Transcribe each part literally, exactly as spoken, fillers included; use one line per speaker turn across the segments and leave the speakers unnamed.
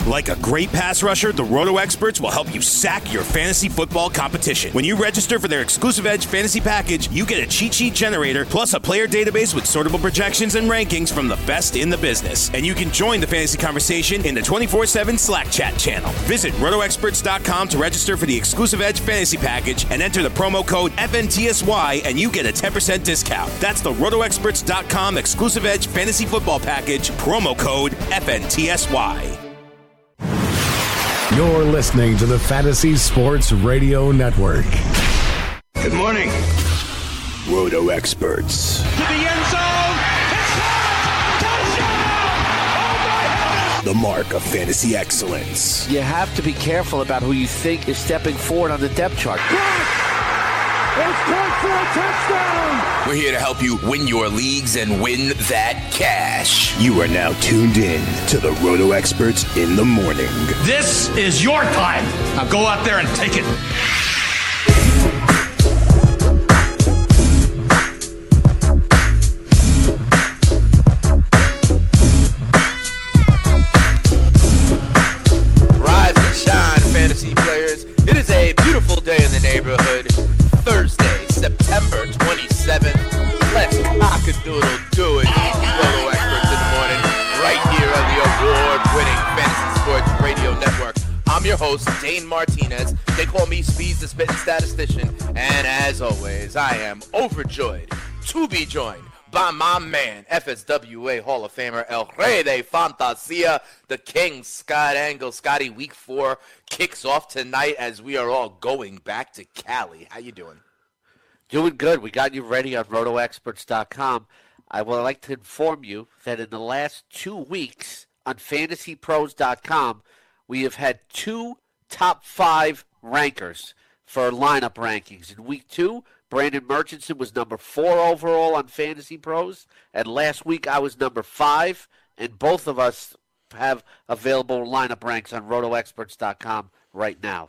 Like a great pass rusher, the Roto Experts will help you sack your fantasy football competition. When you register for their exclusive Edge fantasy package, you get a cheat sheet generator plus a player database with sortable projections and rankings from the best in the business. And you can join the fantasy conversation in the twenty-four seven Slack chat channel. Visit roto experts dot com to register for the exclusive Edge fantasy package and enter the promo code F N T S Y and you get a ten percent discount. That's the roto experts dot com exclusive Edge fantasy football package, promo code F N T S Y.
You're listening to the Fantasy Sports Radio Network.
Good morning.
Roto Experts.
To the end zone. Touchdown! Oh my heavens!
The mark of fantasy excellence.
You have to be careful about who you think is stepping forward on the depth chart.
It's time for a touchdown!
We're here to help you win your leagues and win that cash.
You are now tuned in to the Roto Experts in the morning.
This is your time. Now go out there and take it.
Rise and shine, fantasy players. It is a beautiful day in the neighborhood. Thursday, September twenty-seventh. Let's cock-a-doodle do it. Roto Experts in the morning, right here on the award-winning Fantasy Sports Radio Network. I'm your host, Dane Martinez. They call me Speeds the Spitting Statistician. And as always, I am overjoyed to be joined by my man, F S W A Hall of Famer, El Rey de Fantasia, the King, Scott Engel. Scotty, week four kicks off tonight as we are all going back to Cali. How you doing?
Doing good. We got you ready on roto experts dot com. I would like to inform you that in the last two weeks on fantasy pros dot com, we have had two top five rankers for lineup rankings. In week two, Brandon Murchison was number four overall on Fantasy Pros, and last week I was number five, and both of us have available lineup ranks on roto experts dot com right now.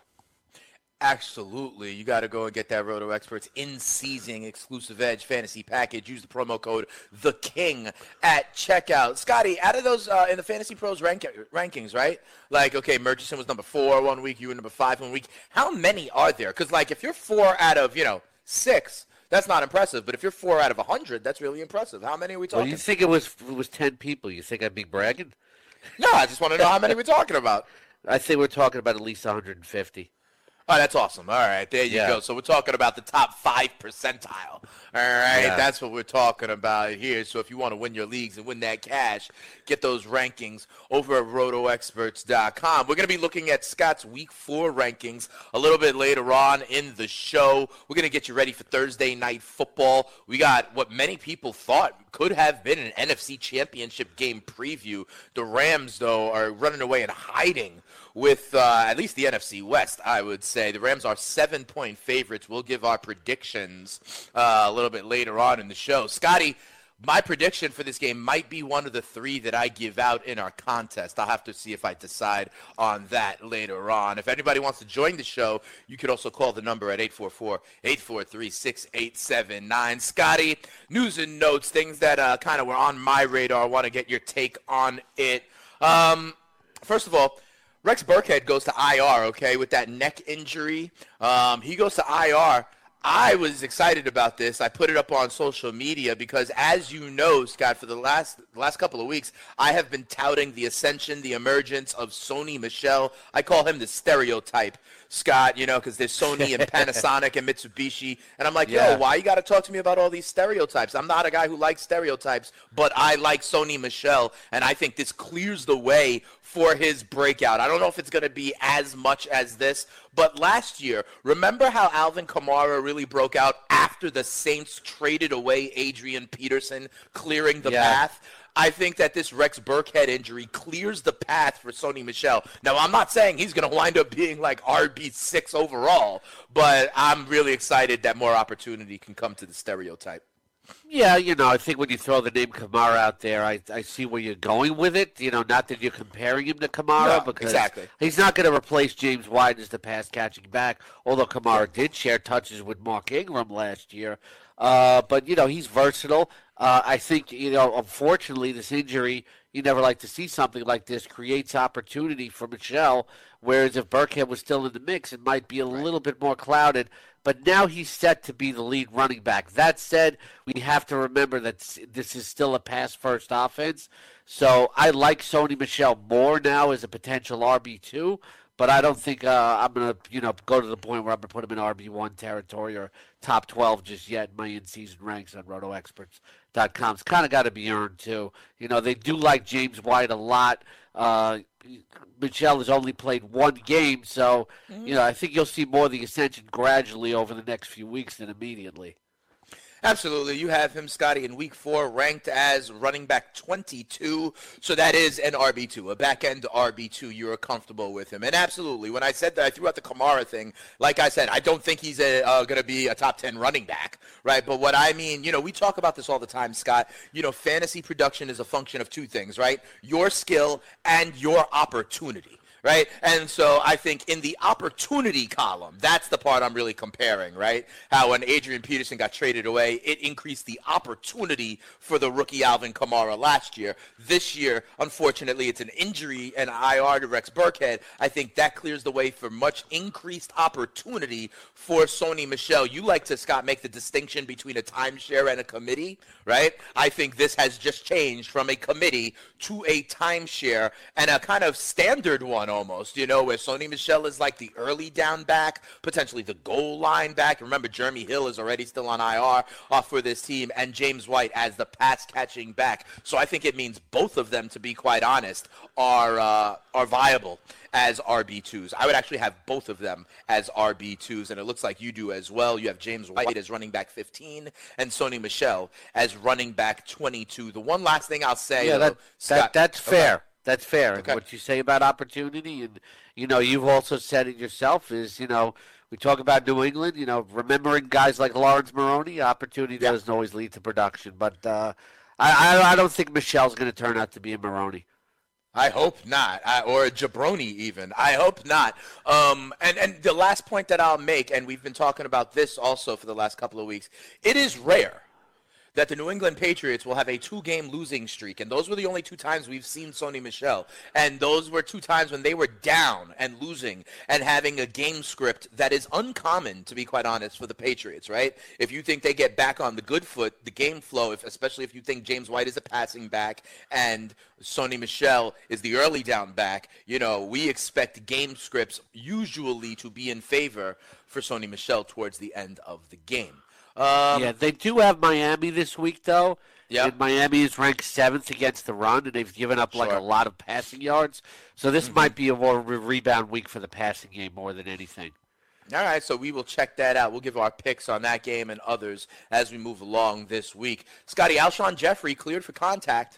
Absolutely. You got to go and get that Roto Experts in-season exclusive Edge fantasy package. Use the promo code The King at checkout. Scotty, out of those uh, in the Fantasy Pros rank- rankings, right? Like, okay, Murchison was number four one week. You were number five one week. How many are there? Because, like, if you're four out of, you know, six, that's not impressive. But if you're four out of one hundred, that's really impressive. How many are we talking?
Well, you think it was it was ten people. You think I'd be bragging?
No, I just want to know how many we're talking about.
I think we're talking about at least one hundred fifty.
Oh, that's awesome. All right, there you
yeah.
go. So we're talking about the top five percentile. All right,
yeah.
That's what we're talking about here. So if you want to win your leagues and win that cash, get those rankings over at roto experts dot com. We're going to be looking at Scott's week four rankings a little bit later on in the show. We're going to get you ready for Thursday night football. We got what many people thought could have been an N F C Championship game preview. The Rams, though, are running away and hiding with uh, at least the N F C West, I would say. The Rams are seven-point favorites. We'll give our predictions uh, a little bit later on in the show. Scotty, my prediction for this game might be one of the three that I give out in our contest. I'll have to see if I decide on that later on. If anybody wants to join the show, you could also call the number at eight four four, eight four three, six eight seven nine. Scotty, news and notes, things that uh, kind of were on my radar. I want to get your take on it. Um, first of all, Rex Burkhead goes to I R, okay, with that neck injury. Um, he goes to I R. I was excited about this. I put it up on social media because, as you know, Scott, for the last last couple of weeks, I have been touting the ascension, the emergence of Sony Michel. I call him the stereotype, Scott, you know, because there's Sony and Panasonic and Mitsubishi. And I'm like,
Yeah.
yo, why you got to talk to me about all these stereotypes? I'm not a guy who likes stereotypes, but I like Sony Michel, and I think this clears the way for his breakout. I don't know if it's going to be as much as this, but last year, remember how Alvin Kamara really broke out after the Saints traded away Adrian Peterson, clearing the
Yeah.
path? I think that this Rex Burkhead injury clears the path for Sony Michel. Now, I'm not saying he's going to wind up being like R B six overall, but I'm really excited that more opportunity can come to the stereotype.
Yeah, you know, I think when you throw the name Kamara out there, I, I see where you're going with it. You know, not that you're comparing him to Kamara,
No,
because
exactly.
he's not going to replace James White as the pass-catching back, although Kamara did share touches with Mark Ingram last year. Uh, but, you know, he's versatile. Uh, I think, you know, unfortunately, this injury, you never like to see something like this, creates opportunity for Michel, whereas if Burkhead was still in the mix, it might be a right. little bit more clouded. But now he's set to be the lead running back. That said, we have to remember that this is still a pass-first offense. So I like Sony Michel more now as a potential R B two, but I don't think uh, I'm going to you know, go to the point where I'm going to put him in R B one territory or top twelve just yet in my in-season ranks on roto experts dot com. It's kind of got to be earned, too. You know, they do like James White a lot. Uh, Michel has only played one game, so, mm-hmm. you know, I think you'll see more of the ascension gradually over the next few weeks than immediately.
Absolutely. You have him, Scotty, in week four, ranked as running back twenty-two. So that is an R B two, a back-end R B two. You're comfortable with him. And absolutely, when I said that, I threw out the Kamara thing. Like I said, I don't think he's uh, going to be a top ten running back, right? But what I mean, you know, we talk about this all the time, Scott. You know, fantasy production is a function of two things, right? Your skill and your opportunity. Right? And so I think in the opportunity column, that's the part I'm really comparing, right? How when Adrian Peterson got traded away, it increased the opportunity for the rookie Alvin Kamara last year. This year, unfortunately, it's an injury and I R to Rex Burkhead. I think that clears the way for much increased opportunity for Sony Michel. You like to, Scott, make the distinction between a timeshare and a committee, right? I think this has just changed from a committee to a timeshare and a kind of standard one almost, you know, where Sony Michel is like the early down back, potentially the goal line back. Remember, Jeremy Hill is already still on I R uh, for this team, and James White as the pass-catching back. So I think it means both of them, to be quite honest, are uh, are viable as R B twos. I would actually have both of them as R B twos, and it looks like you do as well. You have James White as running back fifteen and Sony Michel as running back twenty-two. The one last thing I'll say,
yeah,
though,
that, that, that's fair. Okay. That's fair.
Okay.
What you say about opportunity, and, you know, you've also said it yourself, is, you know, we talk about New England, you know, remembering guys like Lawrence Maroney, opportunity yeah. doesn't always lead to production. But uh, I, I don't think Michel's going to turn out to be a Maroney.
I hope not, I, or a Jabroni even. I hope not. Um, and, and the last point that I'll make, and we've been talking about this also for the last couple of weeks, it is rare that the New England Patriots will have a two-game losing streak, and those were the only two times we've seen Sony Michel, and those were two times when they were down and losing and having a game script that is uncommon, to be quite honest, for the Patriots, right? If you think they get back on the good foot, the game flow, if, especially if you think James White is a passing back and Sony Michel is the early down back, you know, we expect game scripts usually to be in favor for Sony Michel towards the end of the game. Um,
yeah, they do have Miami this week, though.
Yeah,
Miami is ranked seventh against the run, and they've given up like
sure.
a lot of passing yards. So this
mm-hmm.
might be a more re- rebound week for the passing game more than anything.
All right, so we will check that out. We'll give our picks on that game and others as we move along this week. Scotty, Alshon Jeffrey cleared for contact.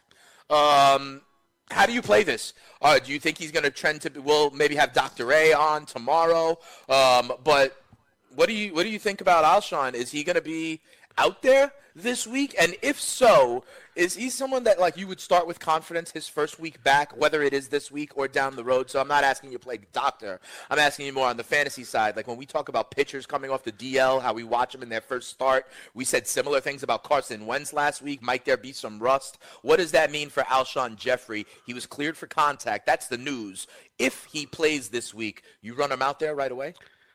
Um, how do you play this? Uh, do you think he's going to trend to – we'll maybe have Doctor A on tomorrow, um, but – What do you what do you think about Alshon? Is he going to be out there this week? And if so, is he someone that like you would start with confidence his first week back, whether it is this week or down the road? So I'm not asking you to play doctor. I'm asking you more on the fantasy side. Like when we talk about pitchers coming off the D L, how we watch them in their first start, we said similar things about Carson Wentz last week. Might there be some rust? What does that mean for Alshon Jeffrey? He was cleared for contact. That's the news. If he plays this week, you run him out there right away?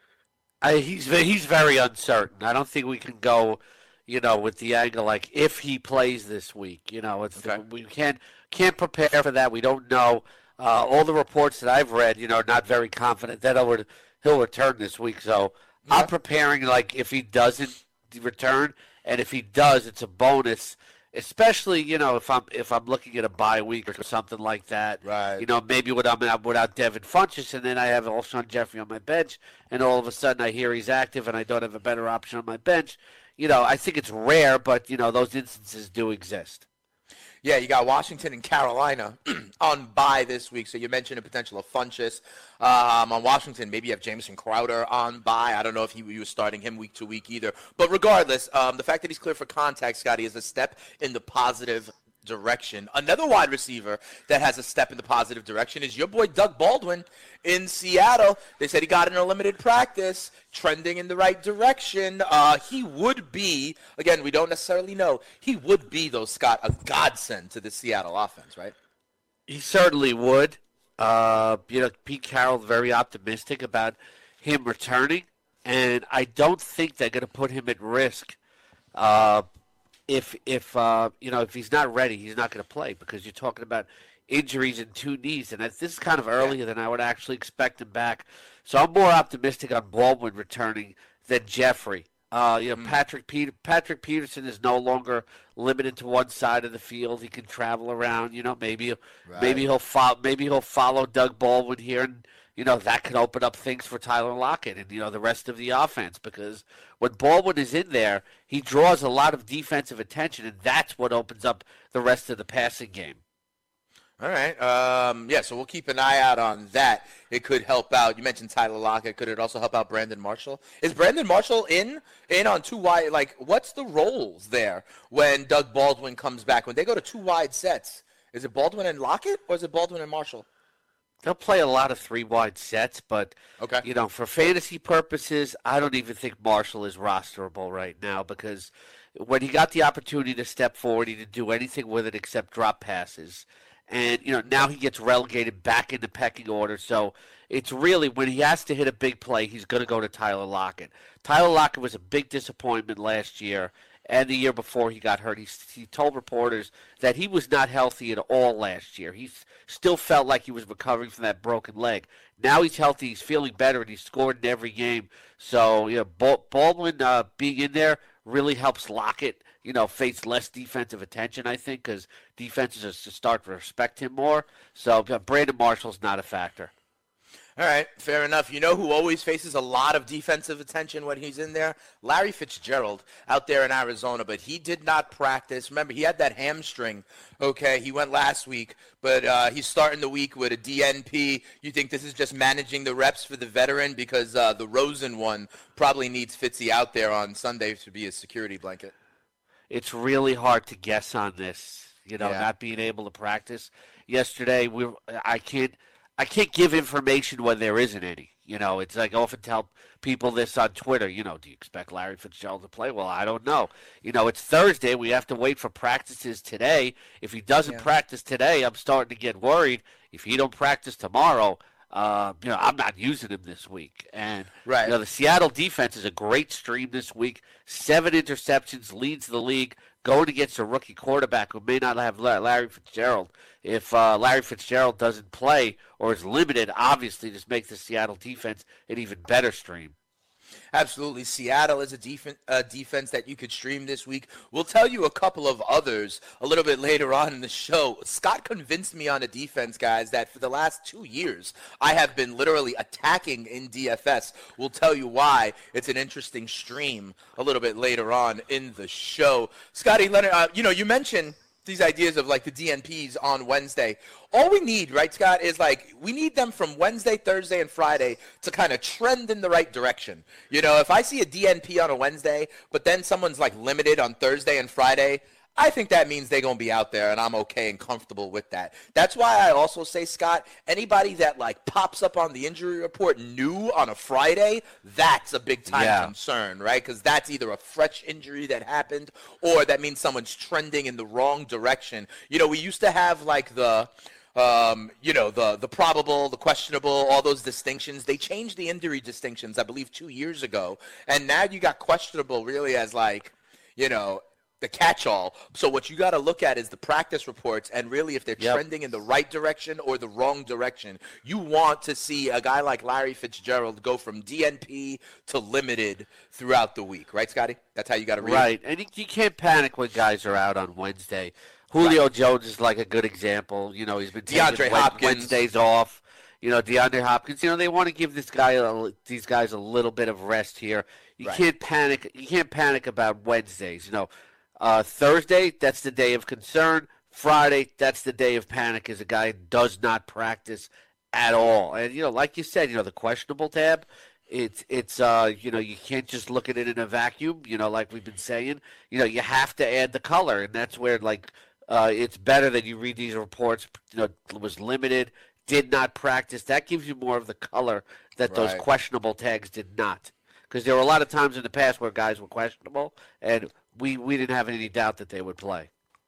I, he's he's very uncertain. I don't think we can go, you know, with the angle like if he plays this week. You know, it's
okay.
we can't can't prepare for that. We don't know. Uh, all the reports that I've read, you know, are not very confident that he'll, he'll return this week. So yeah. I'm preparing like if he doesn't return, and if he does, it's a bonus. Especially, you know, if I'm if I'm looking at a bye week or something like that,
right?
You know, maybe without without Devin Funchess, and then I have Alshon Jeffrey on my bench, and all of a sudden I hear he's active, and I don't have a better option on my bench. You know, I think it's rare, but you know, those instances do exist.
Yeah, you got Washington and Carolina on bye this week. So you mentioned a potential of Funchess. Um, on Washington, maybe you have Jamison Crowder on bye. I don't know if he, he was starting him week to week either. But regardless, um, the fact that he's clear for contact, Scotty, is a step in the positive direction. Another wide receiver that has a step in the positive direction is your boy Doug Baldwin in Seattle. They said he got in a limited practice, trending in the right direction. Uh, he would be, again, we don't necessarily know, he would be, though, Scott, a godsend to the Seattle offense, right?
He certainly would. Uh, you know, Pete Carroll's very optimistic about him returning, and I don't think they're going to put him at risk. Uh, if if uh, you know if he's not ready, he's not going to play because you're talking about injuries in two knees, and this is kind of earlier than I would actually expect him back. So I'm more optimistic on Baldwin returning than Jeffrey. Uh, you know, mm. Patrick Peter, Patrick Peterson is no longer limited to one side of the field. He can travel around. You know, maybe right. maybe he'll follow maybe he'll follow Doug Baldwin here, and you know that could open up things for Tyler Lockett and you know the rest of the offense because when Baldwin is in there, he draws a lot of defensive attention, and that's what opens up the rest of the passing game.
All right. Um, yeah, so we'll keep an eye out on that. It could help out. You mentioned Tyler Lockett. Could it also help out Brandon Marshall? Is Brandon Marshall in in on two wide? Like, what's the roles there when Doug Baldwin comes back? When they go to two wide sets, is it Baldwin and Lockett or is it Baldwin and Marshall?
They'll play a lot of three wide sets, but,
okay.
you know, for fantasy purposes, I don't even think Marshall is rosterable right now because when he got the opportunity to step forward, he didn't do anything with it except drop passes. And, you know, now he gets relegated back in the pecking order. So it's really when he has to hit a big play, he's going to go to Tyler Lockett. Tyler Lockett was a big disappointment last year and the year before he got hurt. He, he told reporters that he was not healthy at all last year. He still felt like he was recovering from that broken leg. Now he's healthy. He's feeling better, and he's scored in every game. So, you know, Baldwin uh, being in there really helps Lockett, you know, face less defensive attention, I think, because defenses are to start to respect him more. So uh, Brandon Marshall's not a factor.
All right, fair enough. You know who always faces a lot of defensive attention when he's in there? Larry Fitzgerald out there in Arizona, but he did not practice. Remember, he had that hamstring, okay? He went last week, but uh, he's starting the week with a D N P. You think this is just managing the reps for the veteran because uh, the Rosen one probably needs Fitzy out there on Sunday to be a security blanket?
It's really hard to guess on this, you know, yeah. not being able to practice. Yesterday, we I can't – I can't give information when there isn't any. You know, it's like I often tell people this on Twitter. You know, do you expect Larry Fitzgerald to play? Well, I don't know. You know, it's Thursday. We have to wait for practices today. If he doesn't yeah. practice today, I'm starting to get worried. If he don't practice tomorrow, uh, you know, I'm not using him this week. And,
right.
you know, the Seattle defense is a great stream this week. Seven interceptions, leads the league, going against a rookie quarterback who may not have Larry Fitzgerald. If uh, Larry Fitzgerald doesn't play or is limited, obviously this makes the Seattle defense an even better stream.
Absolutely. Seattle is a def- uh, defense that you could stream this week. We'll tell you a couple of others a little bit later on in the show. Scott convinced me on a defense, guys, that for the last two years, I have been literally attacking in D F S. We'll tell you why. It's an interesting stream a little bit later on in the show. Scotty Leonard, uh, you know, you mentioned these ideas of like the D N Ps on Wednesday. All we need, right, Scott, is like we need them from Wednesday, Thursday, and Friday to kind of trend in the right direction. You know, if I see a D N P on a Wednesday, but then someone's like limited on Thursday and Friday, I think that means they're going to be out there, and I'm okay and comfortable with that. That's why I also say, Scott, anybody that, like, pops up on the injury report new on a Friday, that's a big-time
yeah.
concern, right? Because that's either a fresh injury that happened or that means someone's trending in the wrong direction. You know, we used to have, like, the – Um, you know, the the probable, the questionable, all those distinctions. They changed the injury distinctions, I believe, two years ago. And now you got questionable really as like, you know, the catch-all. So what you got to look at is the practice reports and really if they're yep. trending in the right direction or the wrong direction. You want to see a guy like Larry Fitzgerald go from D N P to limited throughout the week. Right, Scotty? That's how you got to read
right.
it.
Right, and you, you can't panic when guys are out on Wednesday. Julio right. Jones is like a good example. You know, he's been taking
DeAndre Hopkins.
Wednesdays off. You know, DeAndre Hopkins. You know, they want to give this guy, a, these guys, a little bit of rest here. You
right.
can't panic. You can't panic about Wednesdays. You know, uh, Thursday, that's the day of concern. Friday, that's the day of panic. As a guy does not practice at all. And you know, like you said, you know, the questionable tab. It's, it's uh, you know, you can't just look at it in a vacuum. You know, like we've been saying. You know, you have to add the color, and that's where like. Uh, it's better that you read these reports, you know, was limited, did not practice. That gives you more of the color that
right.
those questionable tags did not. Because there were a lot of times in the past where guys were questionable, and we, we didn't have any doubt that they would play.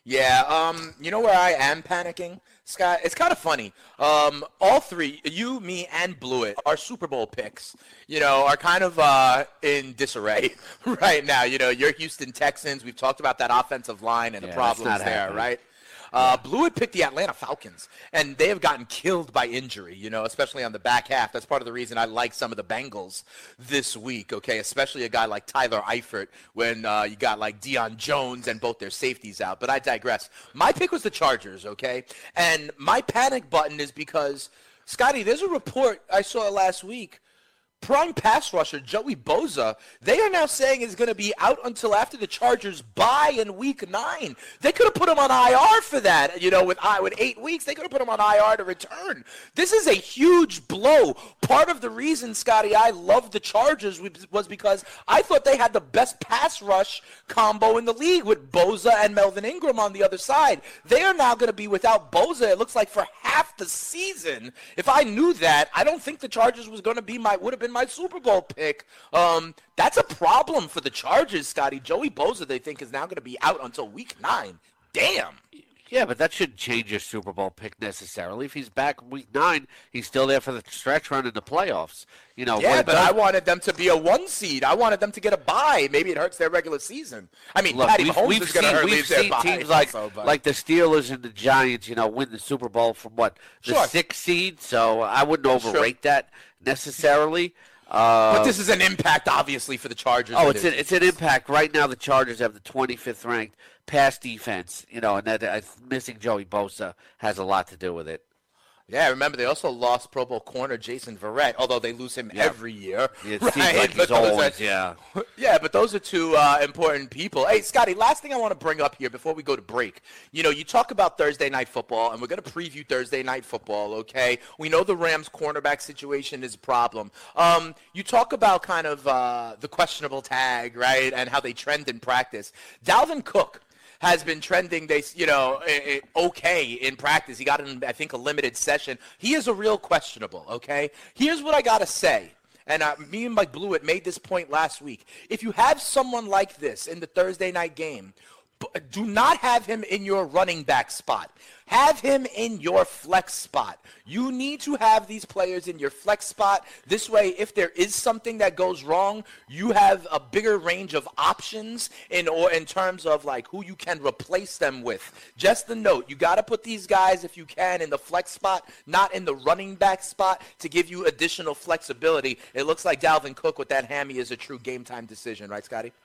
Yeah, um, you know where I am panicking, Scott? It's kind of funny. Um, all three, you, me, and Blewett, our Super Bowl picks, you know, are kind of uh, in disarray right now. You know, your Houston Texans, we've talked about that offensive line and
Yeah,
the
that's
problems
not
there,
happening.
right? Uh, Blewett picked the Atlanta Falcons, and they have gotten killed by injury, you know, especially on the back half. That's part of the reason I like some of the Bengals this week, okay, especially a guy like Tyler Eifert when uh, you got like Deion Jones and both their safeties out. But I digress. My pick was the Chargers, okay, and my panic button is because, Scotty, there's a report I saw last week. Prime pass rusher Joey Bosa, they are now saying is going to be out until after the Chargers bye in week nine. They could have put him on I R for that, you know, with with eight weeks. They could have put him on I R to return. This is a huge blow. Part of the reason, Scotty, I loved the Chargers was because I thought they had the best pass rush combo in the league with Bosa and Melvin Ingram on the other side. They are now going to be without Bosa, it looks like, for half the season. If I knew that, I don't think the Chargers was going to be my would have been my Super Bowl pick. Um, that's a problem for the Chargers, Scotty. Joey Bosa, they think, is now going to be out until week nine. Damn.
Yeah, but that shouldn't change your Super Bowl pick necessarily. If he's back week nine, he's still there for the stretch run in the playoffs. You know,
Yeah,
what
but
does-
I wanted them to be a one seed. I wanted them to get a bye. Maybe it hurts their regular season. I mean,
Look,
Patty
we've,
Mahomes
we've
is going to
seen,
hurt
we've
leave their
seen
bye.
teams like
also, but-
like the Steelers and the Giants, you know, win the Super Bowl from what the
Sure.
sixth seed. So I wouldn't
That's
overrate that necessarily. Uh,
But this is an impact, obviously, for the Chargers.
Oh,
and
it's
their
an, it's an impact. Right now, the Chargers have the twenty-fifth ranked pass defense, you know, and that uh, missing Joey Bosa has a lot to do with it.
Yeah, remember, they also lost Pro Bowl corner Jason Verrett, although they lose him
Yep.
every year.
It
right?
seems like
But
he's
those
always,
are-
yeah.
Yeah, but those are two uh, important people. Hey, Scotty, last thing I want to bring up here before we go to break. You know, you talk about Thursday Night Football, and we're going to preview Thursday Night Football, okay? We know the Rams' cornerback situation is a problem. Um, you talk about kind of uh, the questionable tag, right, and how they trend in practice. Dalvin Cook has been trending, they, you know, i- i- okay in practice. He got in, I think, a limited session. He is a real questionable, okay? Here's what I got to say. And uh, me and Mike Blewett made this point last week. If you have someone like this in the Thursday night game, b- do not have him in your running back spot. Have him in your flex spot. You need to have these players in your flex spot. This way, if there is something that goes wrong, you have a bigger range of options in or in terms of like who you can replace them with. Just the note, you got to put these guys, if you can, in the flex spot, not in the running back spot, to give you additional flexibility. It looks like Dalvin Cook with that hammy is a true game time decision, right, Scotty?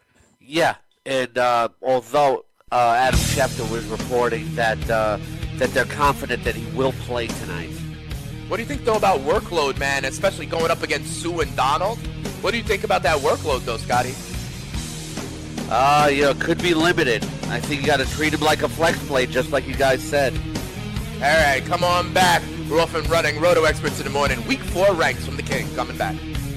Yeah, and uh, although uh, Adam Schefter was reporting that uh, that they're confident that he will play tonight.
What do you think, though, about workload, man, especially going up against Sue and Donald? What do you think about that workload, though, Scotty?
Uh, you know, could be limited. I think you got to treat him like a flex play, just like you guys said.
All right, come on back. We're off and running. Roto Experts in the morning. Week four ranks from the King. Coming back.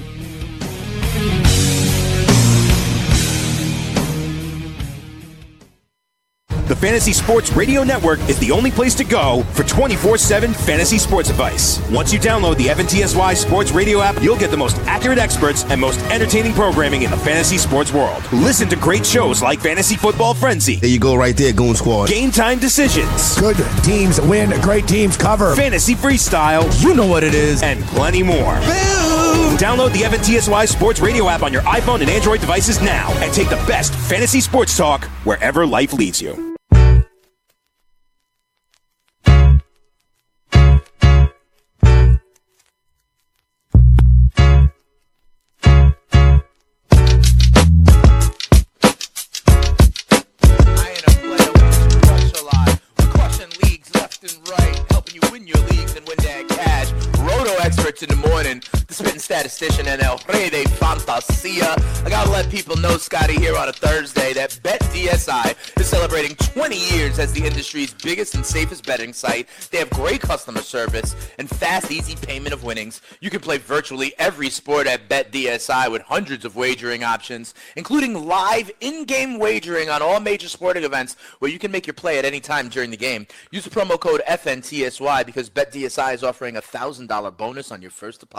The Fantasy Sports Radio Network is the only place to go for twenty-four seven fantasy sports advice. Once you download the F N T S Y Sports Radio app, you'll get the most accurate experts and most entertaining programming in the fantasy sports world. Listen to great shows like Fantasy Football Frenzy,
There you go right there, Goon Squad.
Game Time Decisions,
Good teams win, great teams cover.
Fantasy Freestyle,
You know what it is.
and plenty more. Download the F N T S Y Sports Radio app on your iPhone and Android devices now and take the best fantasy sports talk wherever life leads you.
I ain't a player, we just crush a lot. We're crushing leagues left and right, helping you win your leagues and win that cash. Roto Experts in the morning, the spitting statistician and El Rey de Fantasia. I gotta let people know, Scotty, here on a Thursday, that BetDSI is celebrating twenty years as the industry's biggest and safest betting site. They have great customer service and fast, easy payment of winnings. You can play virtually every sport at BetDSI with hundreds of wagering options, including live in-game wagering on all major sporting events where you can make your play at any time during the game. Use the promo code F N T S Y because BetDSI is offering a one thousand dollars bonus on your first deposit.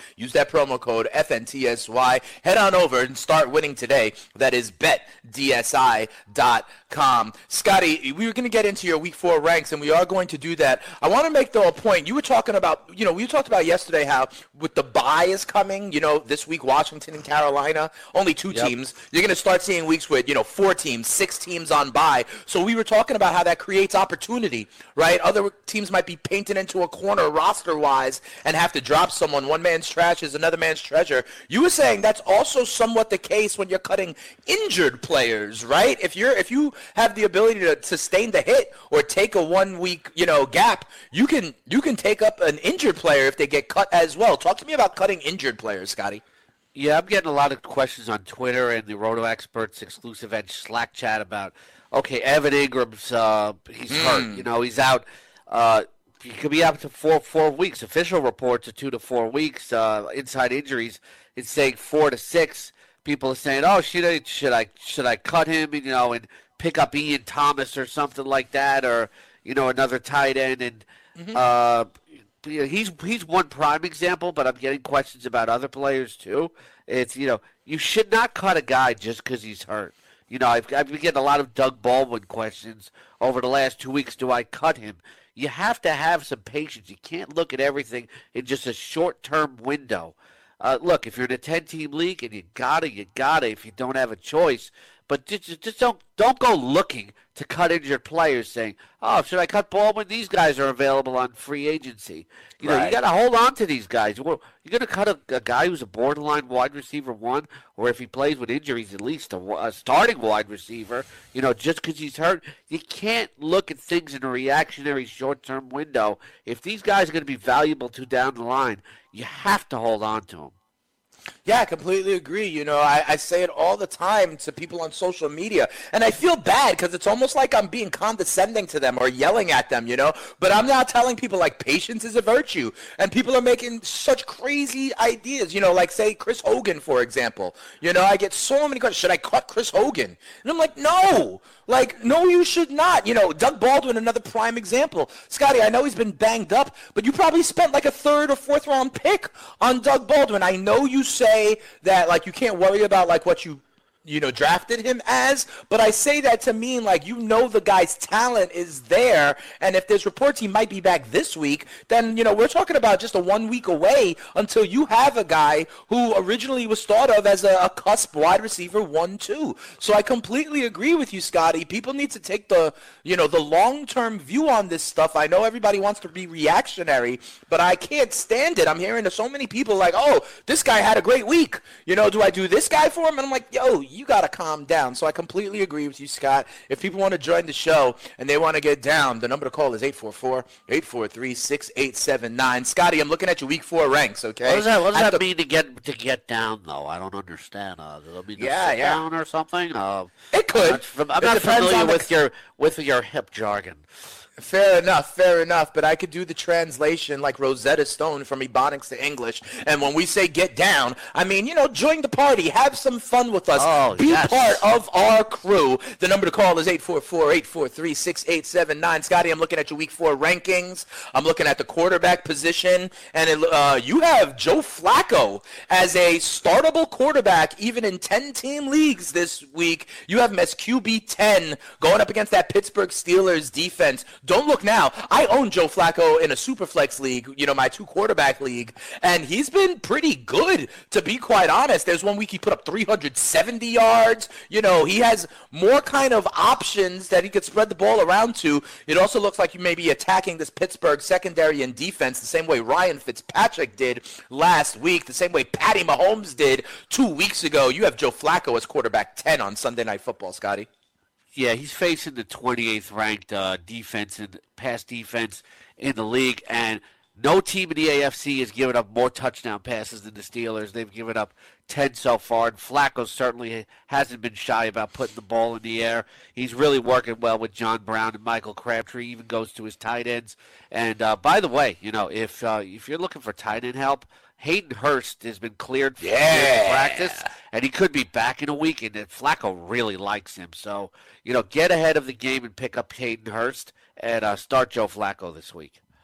Use that promo code F N T S Y. Head on over and start winning today. That is bet D S I dot com. Scotty, we were going to get into your week four ranks, and we are going to do that. I want to make, though, a point. You were talking about, you know, we talked about yesterday how with the bye is coming, you know, this week, Washington and Carolina, only two yep. teams. You're going to start seeing weeks with, you know, four teams, six teams on bye. So we were talking about how that creates opportunity, right? Other teams might be painted into a corner roster-wise and have to drop someone. One man's trash is another man's treasure. You were saying that's also somewhat the case when you're cutting injured players, right? If you're if you have the ability to sustain the hit or take a one-week, you know, gap, you can you can take up an injured player if they get cut as well. Talk to me about cutting injured players, Scotty.
Yeah, I'm getting a lot of questions on Twitter and the Roto Experts exclusive Edge Slack chat about, okay, Evan Ingram's uh, he's mm. hurt, you know, he's out. Uh, he could be out to four four weeks. Official reports are two to four weeks. Uh, inside injuries, it's saying four to six. People are saying, oh, should I should I should I cut him, you know, and pick up Ian Thomas or something like that, or you know, another tight end, and mm-hmm. uh, you know, he's he's one prime example. But I'm getting questions about other players too. It's you know, you should not cut a guy just because he's hurt. You know, I've I've been getting a lot of Doug Baldwin questions over the last two weeks. Do I cut him? You have to have some patience. You can't look at everything in just a short-term window. Uh, look, if you're in a ten-team league and you gotta, you gotta. If you don't have a choice. But just, just don't don't go looking to cut injured players saying, oh, should I cut Baldwin? These guys are available on free agency. You know, right. You got to hold on to these guys. You're going to cut a, a guy who's a borderline wide receiver one, or if he plays with injuries, at least a, a starting wide receiver, you know, just because he's hurt. You can't look at things in a reactionary short-term window. If these guys are going to be valuable to down the line, you have to hold on to them.
Yeah, I completely agree. You know, I, I say it all the time to people on social media, and I feel bad because it's almost like I'm being condescending to them or yelling at them, you know, but I'm not telling people, like, patience is a virtue, and people are making such crazy ideas, you know, like, say, Chris Hogan, for example. You know, I get so many questions, should I cut Chris Hogan? And I'm like, no. Like, no, you should not. You know, Doug Baldwin, another prime example. Scotty, I know he's been banged up, but you probably spent like a third or fourth round pick on Doug Baldwin. I know you say that, like, you can't worry about, like, what you, you know, drafted him as, but I say that to mean, like, you know the guy's talent is there, and if there's reports he might be back this week, then, you know, we're talking about just a one week away until you have a guy who originally was thought of as a, a cusp wide receiver one two. So I completely agree with you, Scotty. People need to take the, you know, the long-term view on this stuff. I know everybody wants to be reactionary, but I can't stand it. I'm hearing to so many people like, oh, this guy had a great week. You know, do I do this guy for him? And I'm like, yo, you got to calm down. So I completely agree with you, Scott. If people want to join the show and they want to get down, the number to call is eight four four, eight four three, six eight seven nine. Scotty, I'm looking at your week four ranks, okay?
What does that, what does that the, mean to get to get down, though? I don't understand. Uh, does it mean to
yeah,
sit
yeah.
down or something? Uh,
it could.
I'm not, I'm not familiar with the... your with your hip jargon.
Fair enough, fair enough, but I could do the translation like Rosetta Stone from Ebonics to English, and when we say get down, I mean, you know, join the party, have some fun with us,
oh,
be
yes.
part of our crew. The number to call is eight four four, eight four three, six eight seven nine. Scotty, I'm looking at your week four rankings. I'm looking at the quarterback position, and it, uh, you have Joe Flacco as a startable quarterback, even in ten-team leagues this week. You have him as Q B ten going up against that Pittsburgh Steelers defense. Don't look now. I own Joe Flacco in a Superflex league, you know, my two-quarterback league, and he's been pretty good, to be quite honest. There's one week he put up three hundred seventy yards. You know, he has more kind of options that he could spread the ball around to. It also looks like you may be attacking this Pittsburgh secondary and defense the same way Ryan Fitzpatrick did last week, the same way Patty Mahomes did two weeks ago. You have Joe Flacco as quarterback ten on Sunday Night Football, Scotty.
Yeah, he's facing the twenty-eighth ranked uh, defense and pass defense in the league, and no team in the A F C has given up more touchdown passes than the Steelers. They've given up ten so far, and Flacco certainly hasn't been shy about putting the ball in the air. He's really working well with John Brown and Michael Crabtree. Even goes to his tight ends. And uh, by the way, you know, if uh, if you're looking for tight end help, Hayden Hurst has been cleared for
yeah.
practice, and he could be back in a week, and Flacco really likes him. So, you know, get ahead of the game and pick up Hayden Hurst and uh, start Joe Flacco this week.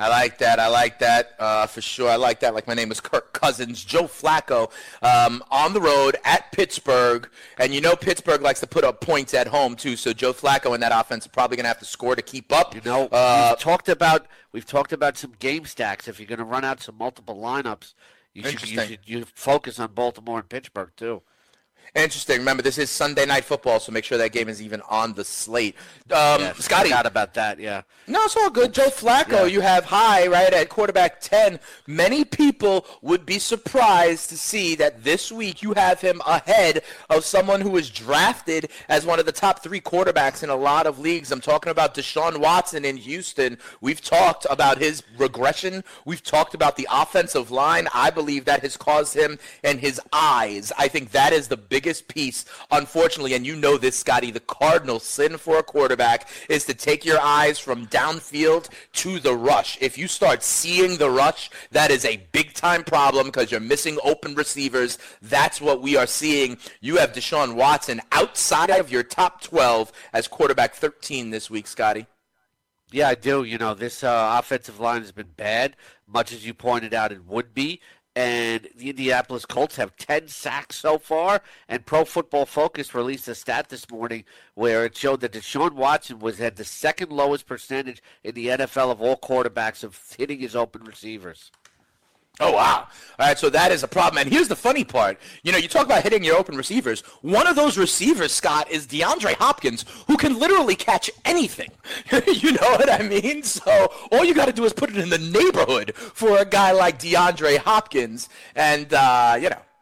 I like that. I like that uh, for sure. I like that. Like my name is Kirk Cousins. Joe Flacco um, on the road at Pittsburgh. And you know Pittsburgh likes to put up points at home, too. So Joe Flacco in that offense is probably going to have to score to keep up.
You know,
uh,
we've talked about we've talked about some game stacks. If you're going to run out some multiple lineups, you should, you should you focus on Baltimore and Pittsburgh, too.
Interesting. Remember, this is Sunday Night Football, so make sure that game is even on the slate. Um,
yeah,
Scotty.
Forgot about that, yeah.
No, it's all good. Joe Flacco,
Yeah.
you have high, right, at quarterback ten. Many people would be surprised to see that this week you have him ahead of someone who was drafted as one of the top three quarterbacks in a lot of leagues. I'm talking about Deshaun Watson in Houston. We've talked about his regression. We've talked about the offensive line. I believe that has caused him and his eyes. I think that is the biggest piece, unfortunately, and you know this, Scotty, the cardinal sin for a quarterback is to take your eyes from downfield to the rush. If you start seeing the rush, that is a big-time problem because you're missing open receivers. That's what we are seeing. You have Deshaun Watson outside of your top twelve as quarterback thirteen this week, Scotty.
Yeah, I do. You know, this uh, offensive line has been bad, much as you pointed out it would be. And the Indianapolis Colts have ten sacks so far. And Pro Football Focus released a stat this morning where it showed that Deshaun Watson was had the second lowest percentage in the N F L of all quarterbacks of hitting his open receivers.
Oh, wow. All right, so that is a problem. And here's the funny part. You know, you talk about hitting your open receivers. One of those receivers, Scott, is DeAndre Hopkins, who can literally catch anything. You know what I mean? So all you got to do is put it in the neighborhood for a guy like DeAndre Hopkins. And, uh, you know,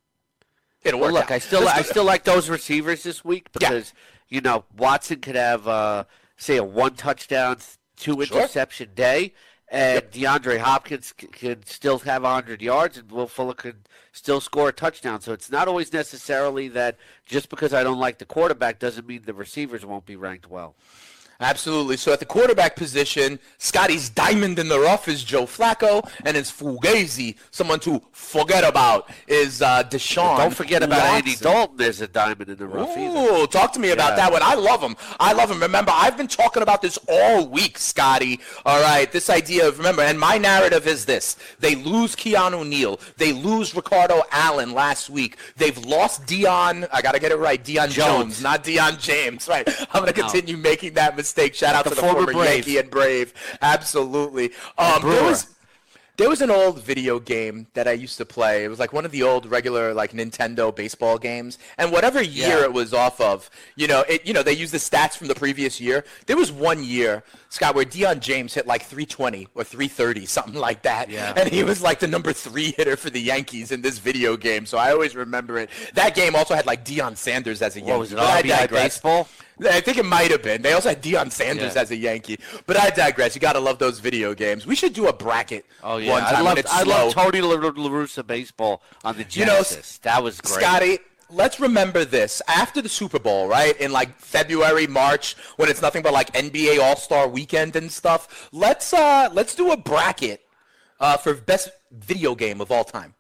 it'll work
Well, look,
out.
I still I still like those receivers this week because,
Yeah.
you know, Watson could have, uh, say, a one-touchdown, two-interception
Sure.
day. And DeAndre Hopkins c- could still have one hundred yards, and Will Fuller could still score a touchdown. So it's not always necessarily that just because I don't like the quarterback doesn't mean the receivers won't be ranked well.
Absolutely. So at the quarterback position, Scotty's diamond in the rough is Joe Flacco, and his fugazi, someone to forget about, is uh, Deshaun
Don't forget about
Watson.
Andy Dalton. There's a diamond in the rough either.
Ooh, talk to me about
Yeah.
that one. I love him. I love him. Remember, I've been talking about this all week, Scotty. All right, this idea of, remember, and my narrative is this. They lose Keanu Neal. They lose Ricardo Allen last week. They've lost Deion, I got to get it right, Deion Jones,
Jones.
not Deion James. Right. I'm going to
No.
continue making that mistake. Shout out
The
to the
former
former,
Brave.
Yankee and Brave. Absolutely. Um,
Brewer.
there was... There was an old video game that I used to play. It was like one of the old regular like Nintendo baseball games. And whatever year
Yeah.
it was off of, you know, it you know, they used the stats from the previous year. There was one year, Scott, where Deion James hit like three twenty or three thirty, something like that.
Yeah.
And he was like the number three hitter for the Yankees in this video game. So I always remember it. That game also had like Deion Sanders as a Yankee.
What was it,
But I
R B I
digress.
baseball?
I think it might have been. They also had Deion Sanders
Yeah.
as a Yankee. But I digress. You got to love those video games. We should do a bracket
Oh, yeah.
one time
I
when
love
it's
I
slow.
love Tony La, La Russa baseball on the
You know,
Genesis. that was great.
Scotty, let's remember this. After the Super Bowl, right, in like February, March, when it's nothing but like N B A All-Star Weekend and stuff, let's uh, let's do a bracket uh, for best video game of all time.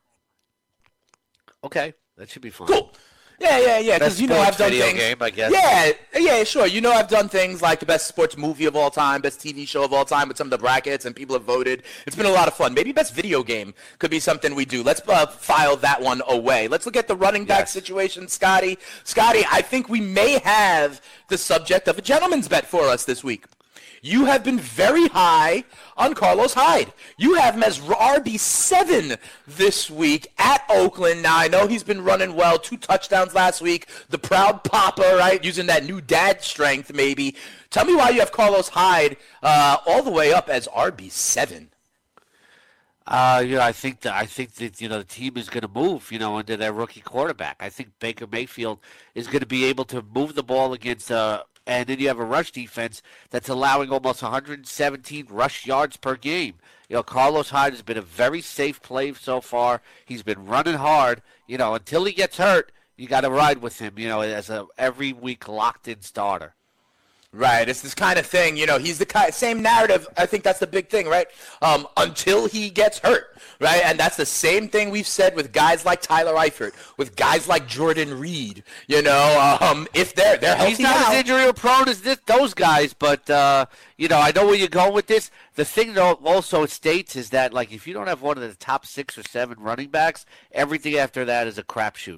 Okay, that should be fun.
Cool. Yeah, yeah, yeah. Because
Best
you know
sports
I've done
video
things.
game, I guess.
Yeah, yeah, sure. You know I've done things like the best sports movie of all time, best T V show of all time with some of the brackets, and people have voted. It's been a lot of fun. Maybe best video game could be something we do. Let's uh, file that one away. Let's look at the running back
Yes.
situation, Scotty. Scotty, I think we may have the subject of a gentleman's bet for us this week. You have been very high on Carlos Hyde. You have him as R B seven this week at Oakland. Now, I know he's been running well, two touchdowns last week. The proud papa, right, using that new dad strength maybe. Tell me why you have Carlos Hyde uh, all the way up as R B seven.
Uh, you know, I think that I think that you know the team is going to move, you know, into their rookie quarterback. I think Baker Mayfield is going to be able to move the ball against, uh, and then you have a rush defense that's allowing almost one hundred seventeen rush yards per game. You know, Carlos Hyde has been a very safe play so far. He's been running hard. You know, until he gets hurt, you got to ride with him. You know, as a every week locked in starter.
Right. It's this kind of thing, you know, he's the kind, same narrative. I think that's the big thing, right? Um, until he gets hurt, right? And that's the same thing we've said with guys like Tyler Eifert, with guys like Jordan Reed, you know, um, if they're, they're healthy
He's not
now.
as injury prone as this, those guys, but, uh, you know, I know where you're going with this. The thing that also states is that, like, if you don't have one of the top six or seven running backs, everything after that is a crapshoot.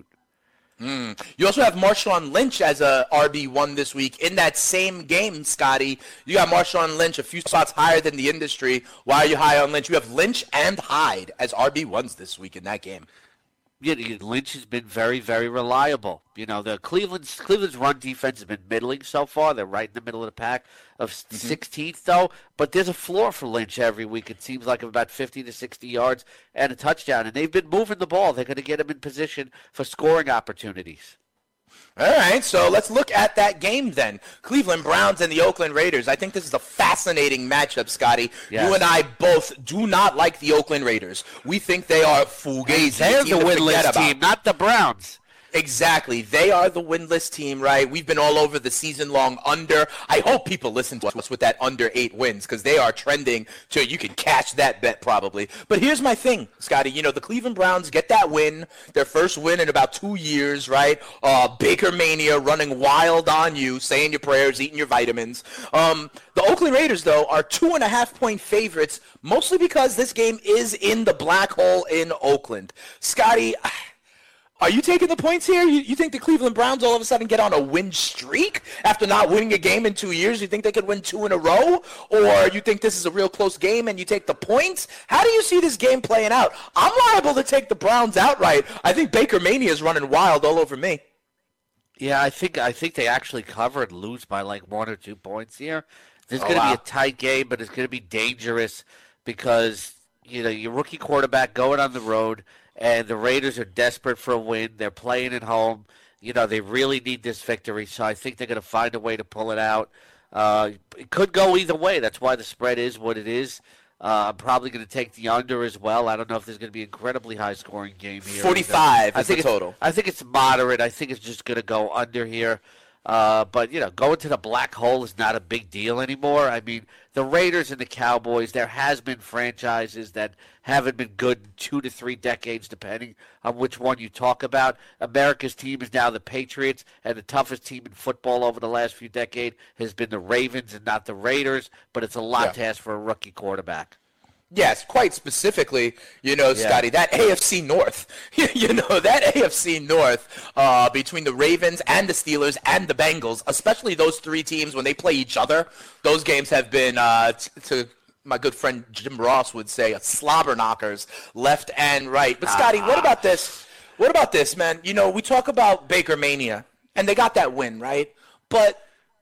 Mm. You also have Marshawn Lynch as a R B one this week. In that same game, Scotty, you got Marshawn Lynch a few spots higher than the industry. Why are you high on Lynch? You have Lynch and Hyde as R B ones this week in that game.
Yeah, Lynch has been very, very reliable. You know, the Cleveland's Cleveland's run defense has been middling so far. They're right in the middle of the pack of mm-hmm. sixteenth, though. But there's a floor for Lynch every week. It seems like of about fifty to sixty yards and a touchdown. And they've been moving the ball. They're going to get him in position for scoring opportunities.
All right, so let's look at that game then. Cleveland Browns and the Oakland Raiders. I think this is a fascinating matchup, Scotty.
Yes.
You and I both do not like the Oakland Raiders. We think they are fugazi.
They're
the
winless team, not the Browns.
Exactly. They are the winless team, right? We've been all over the season-long under. I hope people listen to us with that under eight wins because they are trending to, you can cash that bet probably. But here's my thing, Scotty. You know, the Cleveland Browns get that win, their first win in about two years, right? Uh, Baker Mania running wild on you, saying your prayers, eating your vitamins. Um, the Oakland Raiders, though, are two and a half point favorites, mostly because this game is in the black hole in Oakland. Scotty, are you taking the points here? You, you think the Cleveland Browns all of a sudden get on a win streak after not winning a game in two years? You think they could win two in a row? Or you think this is a real close game and you take the points? How do you see this game playing out? I'm liable to take the Browns outright. I think Baker Mania is running wild all over me.
Yeah, I think I think they actually cover and lose by like one or two points here. There's
Oh,
going to
wow.
be a tight game, but it's going to be dangerous because, you know, your rookie quarterback going on the road, and the Raiders are desperate for a win. They're playing at home. You know, they really need this victory, so I think they're going to find a way to pull it out. Uh, it could go either way. That's why the spread is what it is. Uh, I'm probably going to take the under as well. I don't know if there's going to be an incredibly high-scoring game here.
forty-five
I
is
think
the
it's-
total.
I think it's moderate. I think it's just going to go under here. Uh, but, you know, going to the black hole is not a big deal anymore. I mean, the Raiders and the Cowboys, there has been franchises that haven't been good in two to three decades, depending on which one you talk about. America's team is now the Patriots, and the toughest team in football over the last few decades has been the Ravens and not the Raiders, but it's a lot
Yeah.
to ask for a rookie quarterback.
Yes, quite specifically, you know,
Yeah.
Scotty, that A F C North, you know, that A F C North uh, between the Ravens and the Steelers and the Bengals, especially those three teams when they play each other, those games have been, uh, t- to my good friend Jim Ross would say, a slobber knockers left and right. But, Scotty, what about this? What about this, man? You know, we talk about Baker Mania, and they got that win, right? But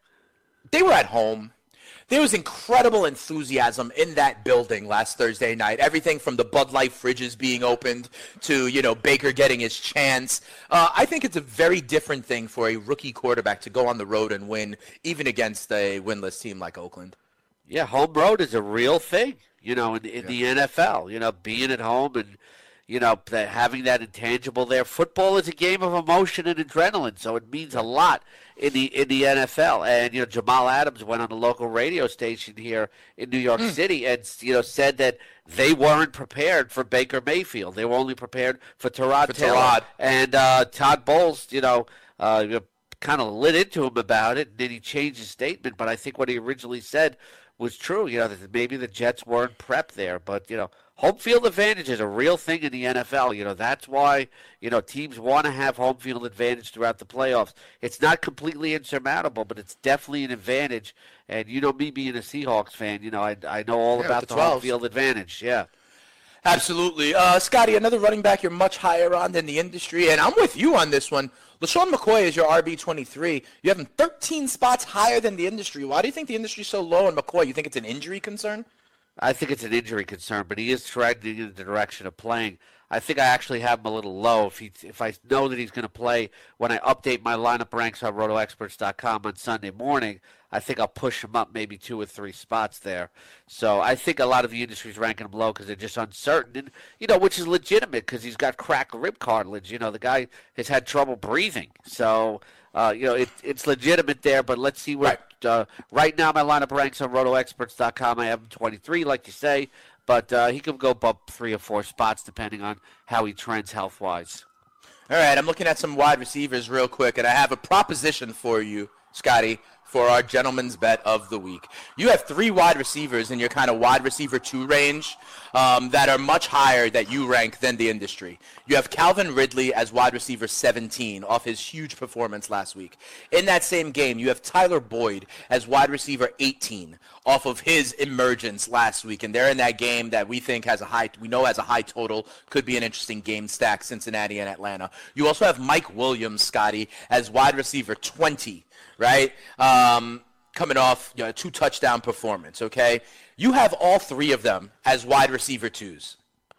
they were at home. There was incredible enthusiasm in that building last Thursday night. Everything from the Bud Light fridges being opened to, you know, Baker getting his chance. Uh, I think it's a very different thing for a rookie quarterback to go on the road and win, even against a winless team like Oakland.
Yeah, home road is a real thing, you know, in, in yeah. the N F L. You know, being at home and, you know, that, having that intangible there. Football is a game of emotion and adrenaline, so it means a lot in the in the N F L. And, you know, Jamal Adams went on a local radio station here in New York mm. City and, you know, said that they weren't prepared for Baker Mayfield. They were only prepared for Tyrod
for
Taylor.
Tyrod.
And uh, Todd Bowles, you know, uh, kind of lit into him about it, and then he changed his statement. But I think what he originally said was true, you know, that maybe the Jets weren't prepped there. But, you know, home field advantage is a real thing in the N F L. You know, that's why, you know, teams want to have home field advantage throughout the playoffs. It's not completely insurmountable, but it's definitely an advantage. And, you know, me being a Seahawks fan, you know, I, I know all
yeah,
about
the,
the home field advantage. Yeah.
Absolutely. Uh, Scotty, another running back you're much higher on than the industry, and I'm with you on this one. LaShawn McCoy is your R B twenty-three. You have him thirteen spots higher than the industry. Why do you think the industry is so low on McCoy? You think it's an injury concern?
I think it's an injury concern, but he is trending in the direction of playing. I think I actually have him a little low. If he, if I know that he's going to play when I update my lineup ranks on roto experts dot com on Sunday morning, I think I'll push him up maybe two or three spots there. So I think a lot of the industry's ranking him low because they're just uncertain, and, you know, which is legitimate because he's got cracked rib cartilage. You know, the guy has had trouble breathing. So uh, you know, it, it's legitimate there. But let's see where. Right. Uh, right now, my lineup ranks on roto experts dot com. I have him twenty-three, like you say, but uh, he could go up three or four spots depending on how he trends health-wise.
All right, I'm looking at some wide receivers real quick, and I have a proposition for you, Scotty, for our gentleman's bet of the week. You have three wide receivers in your kind of wide receiver two range um, that are much higher that you rank than the industry. You have Calvin Ridley as wide receiver seventeen off his huge performance last week. In that same game, you have Tyler Boyd as wide receiver eighteen off of his emergence last week. And they're in that game that we think has a high, we know has a high total, could be an interesting game stack, Cincinnati and Atlanta. You also have Mike Williams, Scotty, as wide receiver twenty. Right? Um, coming off you know, a two-touchdown performance, okay? You have all three of them as wide receiver twos.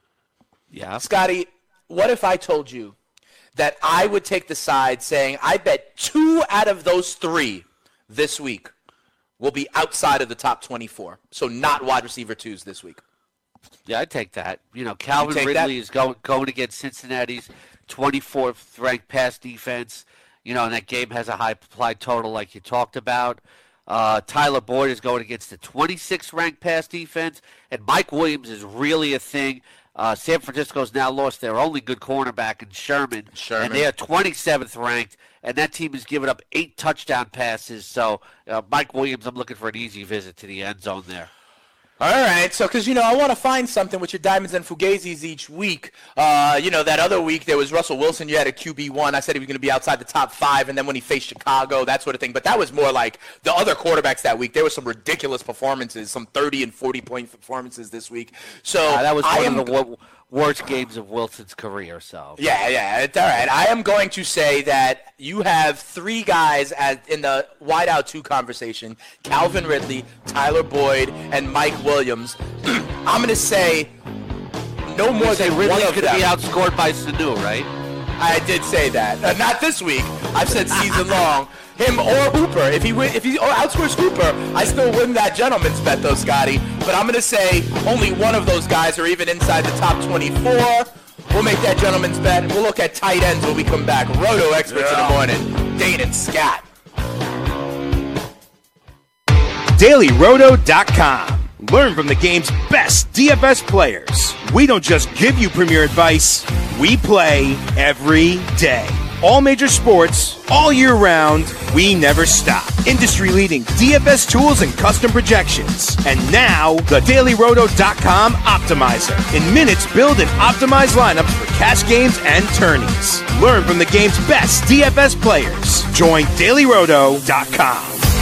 Yeah.
Scotty, what if I told you that I would take the side saying I bet two out of those three this week will be outside of the top twenty-four, so not wide receiver twos this week?
Yeah, I'd take that. You know, Calvin Ridley that? is going, going against Cincinnati's twenty-fourth ranked pass defense. You know, and that game has a high applied total like you talked about. Uh, Tyler Boyd is going against the twenty-sixth ranked pass defense. And Mike Williams is really a thing. Uh, San Francisco's now lost their only good cornerback in Sherman.
Sherman.
And they are twenty-seventh ranked. And that team has given up eight touchdown passes. So, uh, Mike Williams, I'm looking for an easy visit to the end zone there.
All right, so because, you know, I want to find something with your diamonds and fugazis each week. Uh, you know, that other week there was Russell Wilson. You had a Q B one. I said he was going to be outside the top five, and then when he faced Chicago, that sort of thing. But that was more like the other quarterbacks that week. There were some ridiculous performances, some thirty and forty-point performances this week. So
uh, that was
I
one
am,
of the w- worst games of Wilson's career. So
Yeah, yeah, it's all right. I am going to say that you have three guys as in the wideout two conversation, Calvin Ridley, Tyler Boyd, and Mike Williams. I'm going to say no more than
Ridley's
one of
going to
them.
be outscored by Sanu, right?
I did say that. Uh, not this week. I've said season long. Him or Hooper. If he win, if he outscores Hooper, I still win that gentleman's bet, though, Scotty. But I'm going to say only one of those guys are even inside the top twenty-four. We'll make that gentleman's bet. We'll look at tight ends when we come back. Roto Experts yeah. in the morning. Dane and Scott.
Daily Roto dot com. Learn from the game's best D F S players. We don't just give you premier advice, we play every day. All major sports, all year round, we never stop. Industry-leading D F S tools and custom projections. And now, the Daily Roto dot com Optimizer. In minutes, build and optimize lineups for cash games and tourneys. Learn from the game's best D F S players. Join Daily Roto dot com.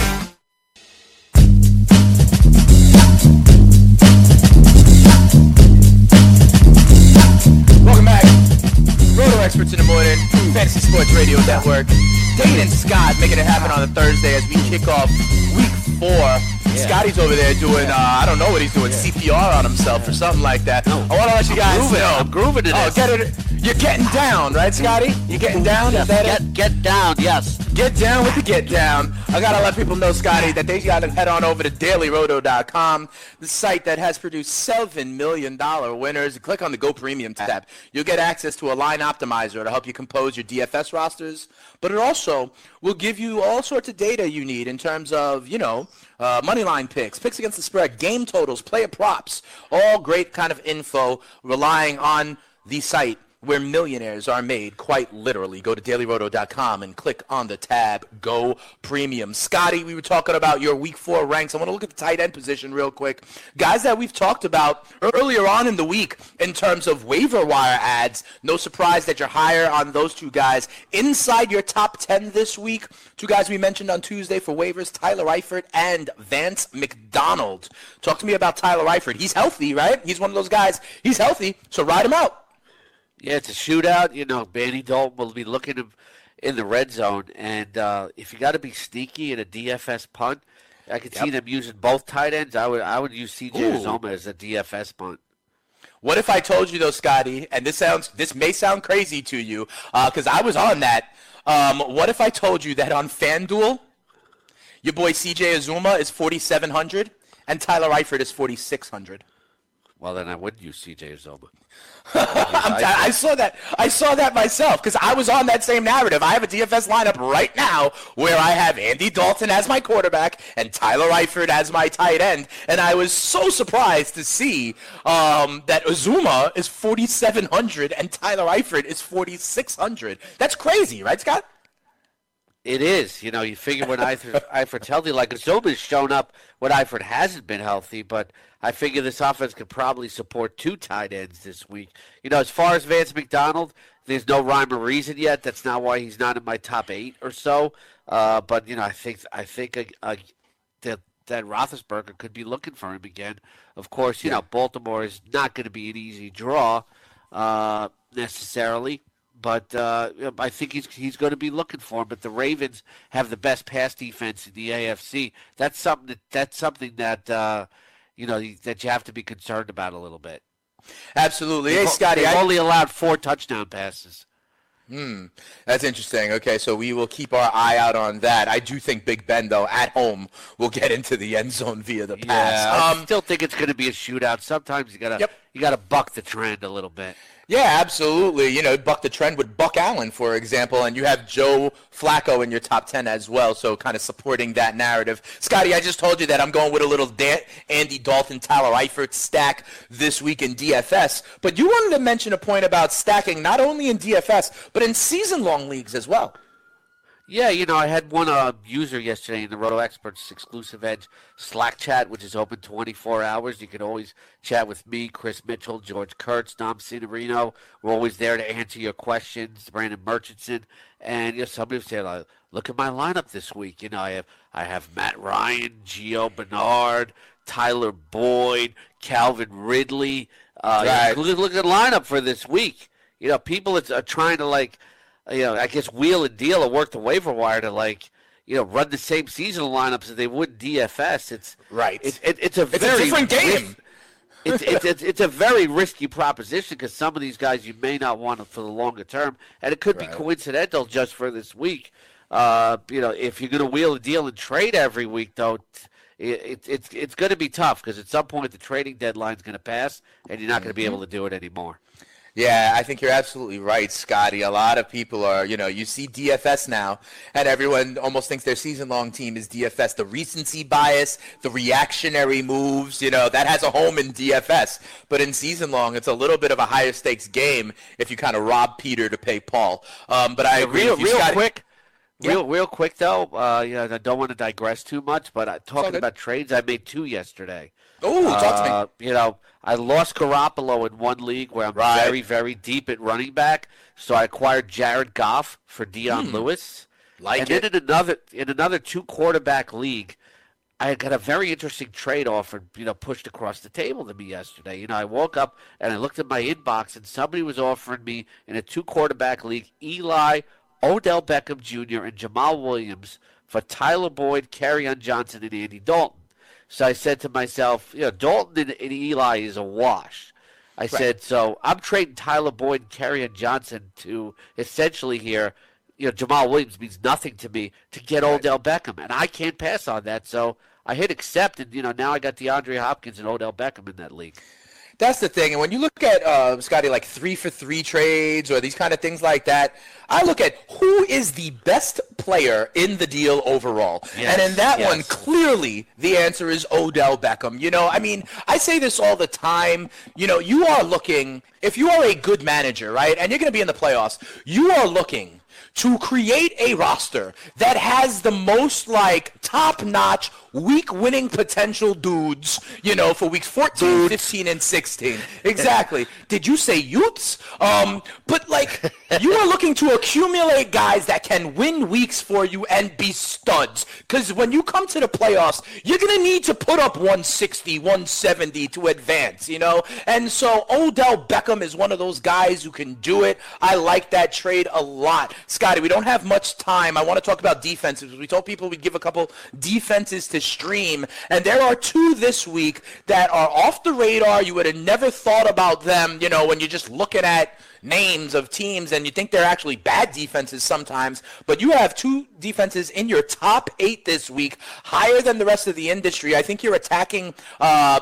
Welcome back. Roto Experts in the morning, Fantasy Sports Radio Network. Dane and Scott making it happen on a Thursday as we kick off week four. Yeah. Scotty's over there doing, uh, I don't know what he's doing, yeah. C P R on himself or something like that. No. I want to let you guys
grooving,
know.
I'm grooving it.
Oh, get it. You're getting down, right, Scotty? You're getting down?
Yes,
Is that
get,
it?
Get down, yes.
Get down with the get down. I got to let people know, Scotty, that they got to head on over to Daily Roto dot com, the site that has produced seven million dollars winners. Click on the Go Premium tab. You'll get access to a line optimizer to help you compose your D F S rosters, but it also will give you all sorts of data you need in terms of, you know, uh, money line picks, picks against the spread, game totals, player props, all great kind of info relying on the site where millionaires are made, quite literally. Go to Daily Roto dot com and click on the tab Go Premium. Scotty, we were talking about your week four ranks. I want to look at the tight end position real quick. Guys that we've talked about earlier on in the week in terms of waiver wire ads. No surprise that you're higher on those two guys. Inside your top ten this week, two guys we mentioned on Tuesday for waivers, Tyler Eifert and Vance McDonald. Talk to me about Tyler Eifert. He's healthy, right? He's one of those guys. He's healthy, so ride him out.
Yeah, it's a shootout. You know, Bandy Dalton will be looking in the red zone. And uh, if you got to be sneaky in a D F S punt, I could yep. see them using both tight ends. I would I would use C J Uzomah as a D F S punt.
What if I told you, though, Scotty, and this sounds this may sound crazy to you, because uh, I was on that. Um, what if I told you that on FanDuel, your boy C J Uzomah is forty-seven hundred and Tyler Eifert is forty-six hundred?
Well, then I wouldn't use C J Uzomah.
I'm t- I saw that. I saw that myself because I was on that same narrative. I have a D F S lineup right now where I have Andy Dalton as my quarterback and Tyler Eifert as my tight end, and I was so surprised to see um, that Uzomah is forty-seven hundred and Tyler Eifert is forty-six hundred. That's crazy, right, Scott?
It is. You know, you figure when Eifert, Eifert's healthy, like Uzomah's shown up when Eifert hasn't been healthy, but I figure this offense could probably support two tight ends this week. You know, as far as Vance McDonald, there's no rhyme or reason yet. That's not why he's not in my top eight or so. Uh, but, you know, I think I think uh, uh, that, that Roethlisberger could be looking for him again. Of course, you yeah. know, Baltimore is not going to be an easy draw uh, necessarily. But uh, I think he's he's going to be looking for him. But the Ravens have the best pass defense in the A F C. That's something that that's something that uh, you know that you have to be concerned about a little bit.
Absolutely.
They've,
hey, Scotty,
they've
I...
only allowed four touchdown passes.
Hmm, that's interesting. Okay, so we will keep our eye out on that. I do think Big Ben, though, at home, will get into the end zone via the pass.
Yeah,
um,
I still think it's going to be a shootout. Sometimes you gotta
yep.
you gotta buck the trend a little bit.
Yeah, absolutely. You know, buck the trend with Buck Allen, for example, and you have Joe Flacco in your top ten as well, so kind of supporting that narrative. Scotty, I just told you that I'm going with a little Dan- Andy Dalton, Tyler Eifert stack this week in D F S, but you wanted to mention a point about stacking not only in D F S, but in season-long leagues as well.
Yeah, you know, I had one uh, user yesterday in the Roto Experts Exclusive Edge Slack chat, which is open twenty-four hours. You can always chat with me, Chris Mitchell, George Kurtz, Dom Cinerino. We're always there to answer your questions, Brandon Murchison. And, you know, somebody would say, like, look at my lineup this week. You know, I have I have Matt Ryan, Gio Bernard, Tyler Boyd, Calvin Ridley. Uh,
right.
look, look at the lineup for this week. You know, people are trying to, like, you know, I guess wheel and deal or work the waiver wire to, like, you know, run the same seasonal lineups as they would in D F S. It's
right.
It, it, it's a
it's
very
a different game.
It's, it's it's it's a very risky proposition because some of these guys you may not want for the longer term, and it could
right.
be coincidental just for this week. Uh, you know, if you're going to wheel and deal and trade every week, though, it, it, it's it's going to be tough because at some point the trading deadline is going to pass, and you're not going to be able to do it anymore.
Yeah, I think you're absolutely right, Scotty. A lot of people are, you know, you see D F S now, and everyone almost thinks their season-long team is D F S. The recency bias, the reactionary moves, you know, that has a home in D F S. But in season-long, it's a little bit of a higher-stakes game if you kind of rob Peter to pay Paul. Um, but I
yeah,
agree
real,
with you,
real
Scotty.
quick.
Yeah.
Real, real quick though. Uh, you know, I don't want to digress too much, but uh, talking about trades, I made two yesterday.
Oh, talk to
uh,
me.
You know, I lost Garoppolo in one league where I'm
right.
very, very deep at running back, so I acquired Jared Goff for Dion
hmm.
Lewis.
Like
and
it.
then in another in another two quarterback league, I got a very interesting trade offer, you know, pushed across the table to me yesterday. You know, I woke up and I looked at my inbox, and somebody was offering me in a two quarterback league Eli, Odell Beckham Junior, and Jamal Williams for Tyler Boyd, Kerryon Johnson, and Andy Dalton. So I said to myself, you know, Dalton and, and Eli is a wash. I right. said, so I'm trading Tyler Boyd and Kerryon Johnson to essentially here, you know, Jamal Williams means nothing to me to get right. Odell Beckham, and I can't pass on that. So I hit accept, and, you know, now I got DeAndre Hopkins and Odell Beckham in that league.
That's the thing. And when you look at, uh, Scotty, like three for three trades or these kind of things like that, I look at who is the best player in the deal overall. Yes, and in that yes. one, clearly the answer is Odell Beckham. You know, I mean, I say this all the time. You know, you are looking, if you are a good manager, right, and you're going to be in the playoffs, you are looking to create a roster that has the most, like, top-notch, week-winning potential dudes, you know, for weeks fourteen, dudes. fifteen, and sixteen. Exactly. Did you say youths? Um, but, like, you are looking to accumulate guys that can win weeks for you and be studs. Because when you come to the playoffs, you're going to need to put up one sixty, one seventy to advance, you know? And so Odell Beckham is one of those guys who can do it. I like that trade a lot. Scotty, we don't have much time. I want to talk about defenses. We told people we'd give a couple defenses to stream, and there are two this week that are off the radar. You would have never thought about them, you know, when you're just looking at names of teams and you think they're actually bad defenses sometimes, but you have two defenses in your top eight this week, higher than the rest of the industry. I think you're attacking uh,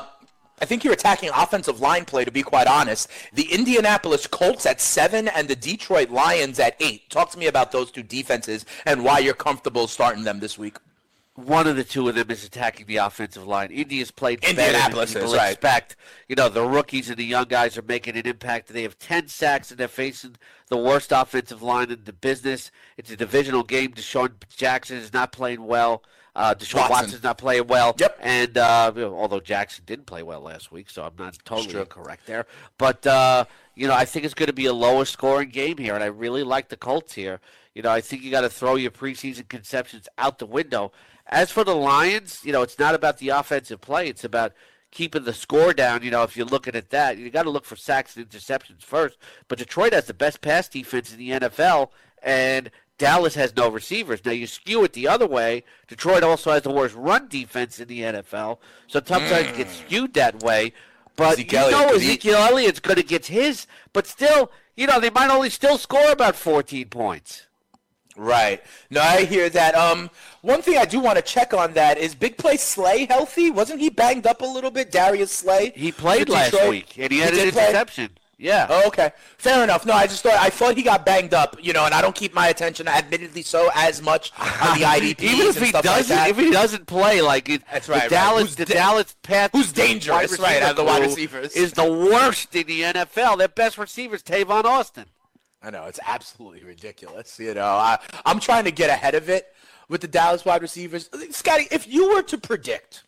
I think you're attacking offensive line play, to be quite honest. The Indianapolis Colts at seven and the Detroit Lions at eight. Talk to me about those two defenses and why you're comfortable starting them this week.
One of the two of them is attacking the offensive line. India's played
Indianapolis
better than
is,
people
right.
expect. You know, the rookies and the young guys are making an impact. They have ten sacks, and they're facing the worst offensive line in the business. It's a divisional game. Deshaun Jackson is not playing well. Uh, Deshaun
Watson.
Watson's not playing well.
Yep.
And uh, although Jackson didn't play well last week, so I'm not totally incorrect there. But, uh, you know, I think it's going to be a lower scoring game here, and I really like the Colts here. You know, I think you got to throw your preseason conceptions out the window. As for the Lions, you know, it's not about the offensive play. It's about keeping the score down. You know, if you're looking at that, you got to look for sacks and interceptions first. But Detroit has the best pass defense in the N F L, and Dallas has no receivers. Now, you skew it the other way. Detroit also has the worst run defense in the N F L, so sometimes mm. it gets skewed that way. But
Zeke
you
Elliott,
know Ezekiel he... Elliott's going to get his, but still, you know, they might only still score about fourteen points.
Right. No, I hear that. Um, one thing I do want to check on that is Big Play Slay healthy? Wasn't he banged up a little bit, Darius Slay?
He played last week, and he had he an interception. Play? Yeah.
Oh, okay. Fair enough. No, I just thought I thought he got banged up, you know, and I don't keep my attention, admittedly so, as much on the I D Ps
Even if
and
he
stuff
doesn't,
like that.
if he doesn't play, like it,
that's right.
The
right.
Dallas,
Who's
the
da-
Dallas path,
who's dangerous, right? Out of the wide receivers,
is the worst in the N F L. Their best receiver is Tavon Austin.
I know, it's absolutely ridiculous. You know, I, I'm trying to get ahead of it with the Dallas wide receivers. Scotty, if you were to predict,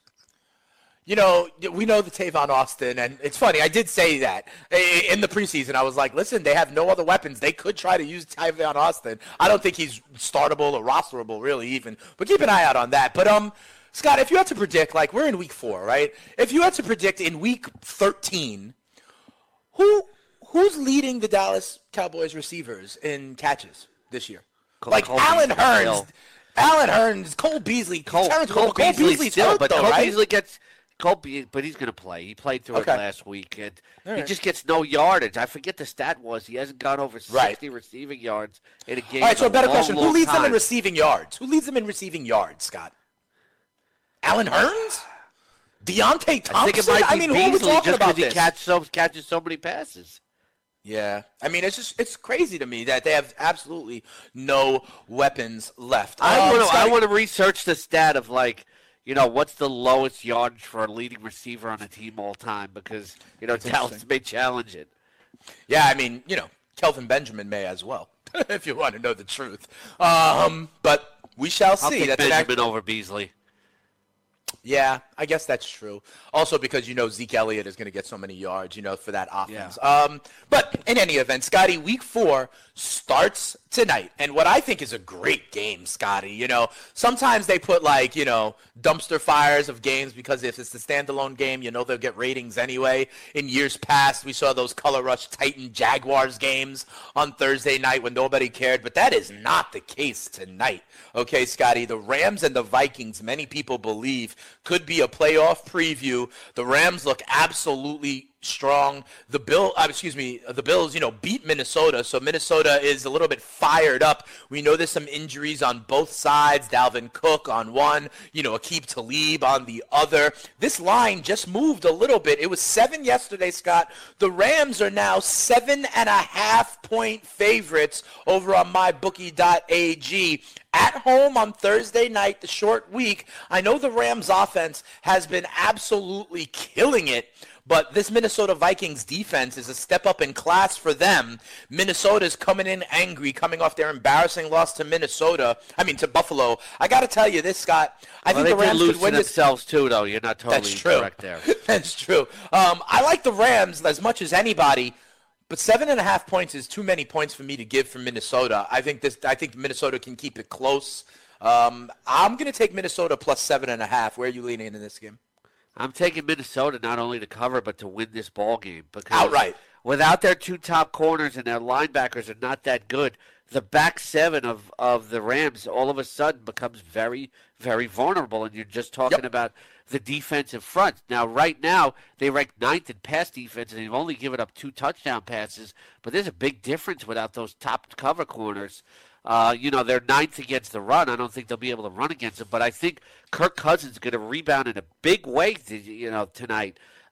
you know, we know the Tavon Austin, and it's funny, I did say that in the preseason. I was like, listen, they have no other weapons. They could try to use Tavon Austin. I don't think he's startable or rosterable, really, even. But keep an eye out on that. But, um, Scott, if you had to predict, like, we're in week four, right? If you had to predict in week thirteen, who – who's leading the Dallas Cowboys receivers in catches this year? Cole, like Cole Allen Beasley Hearns, still. Allen Hearns, Cole Beasley,
Cole,
Terrence
Cole,
Cole Beasley
Beasley's still,
hurt,
but
though,
Cole
right?
Beasley gets Cole, Be- but he's going to play. He played through
okay.
it last week, and
All
he
right.
just gets no yardage. I forget the stat was he hasn't gone over sixty right. receiving yards in a game.
All right, so a better
long,
question:
long
Who leads
time.
them in receiving yards? Who leads them in receiving yards, Scott? Allen Hearns, Deontay Thompson.
I think it might be
I mean,
Beasley
who are we talking
just
about
because he catch so, catches so many passes.
Yeah, I mean, it's just it's crazy to me that they have absolutely no weapons left.
I
um,
want to
Scotty,
I want to research the stat of like, you know, what's the lowest yardage for a leading receiver on a team all time, because you know Dallas may challenge it.
Yeah, I mean, you know, Kelvin Benjamin may as well, if you want to know the truth. Um, but we shall see.
I'll take
That's
Benjamin
act-
over Beasley.
Yeah, I guess that's true. Also because, you know, Zeke Elliott is going to get so many yards, you know, for that offense.
Yeah.
Um, but in any event, Scotty, week four starts tonight. And what I think is a great game, Scotty, you know, sometimes they put like, you know, dumpster fires of games because if it's a standalone game, you know, they'll get ratings anyway. In years past, we saw those Color Rush Titan Jaguars games on Thursday night when nobody cared. But that is not the case tonight. Okay, Scotty, the Rams and the Vikings, many people believe, could be a playoff preview. The Rams look absolutely strong. The Bill, uh, excuse me, the Bills, you know, beat Minnesota, so Minnesota is a little bit fired up. We know there's some injuries on both sides. Dalvin Cook on one, you know, Aqib Talib on the other. This line just moved a little bit. It was seven yesterday, Scott. The Rams are now seven and a half point favorites over on my bookie dot a g. At home on Thursday night, the short week. I know the Rams offense has been absolutely killing it, but this Minnesota Vikings defense is a step up in class for them. Minnesota's coming in angry, coming off their embarrassing loss to Minnesota. I mean, to Buffalo. I got to tell you this, Scott. I
well,
think the Rams
lose
could win
to
this.
themselves too, though. You're not totally
That's true.
correct there.
That's true. Um, I like the Rams as much as anybody. But seven and a half points is too many points for me to give for Minnesota. I think this. I think Minnesota can keep it close. Um, I'm going to take Minnesota plus seven and a half. Where are you leaning in this game?
I'm taking Minnesota not only to cover but to win this ball game because
outright.
Without their two top corners and their linebackers are not that good, the back seven of, of the Rams all of a sudden becomes very, very vulnerable. And you're just talking
Yep.
about the defensive front. Now, right now, they rank ninth in pass defense, and they've only given up two touchdown passes. But there's a big difference without those top cover corners. Uh, you know, they're ninth against the run. I don't think they'll be able to run against them. But I think Kirk Cousins is going to rebound in a big way, to, you know, tonight.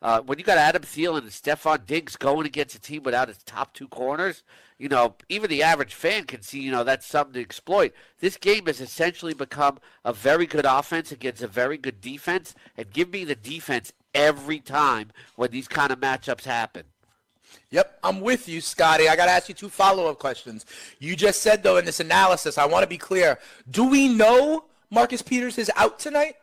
Uh, when you got Adam Thielen and Stephon Diggs going against a team without its top two corners, you know, even the average fan can see, you know, that's something to exploit. This game has essentially become a very good offense against a very good defense, and give me the defense every time when these kind of matchups happen.
Yep, I'm with you, Scotty. I got to ask you two follow-up questions. You just said, though, in this analysis, I want to be clear. Do we know Marcus Peters is out tonight?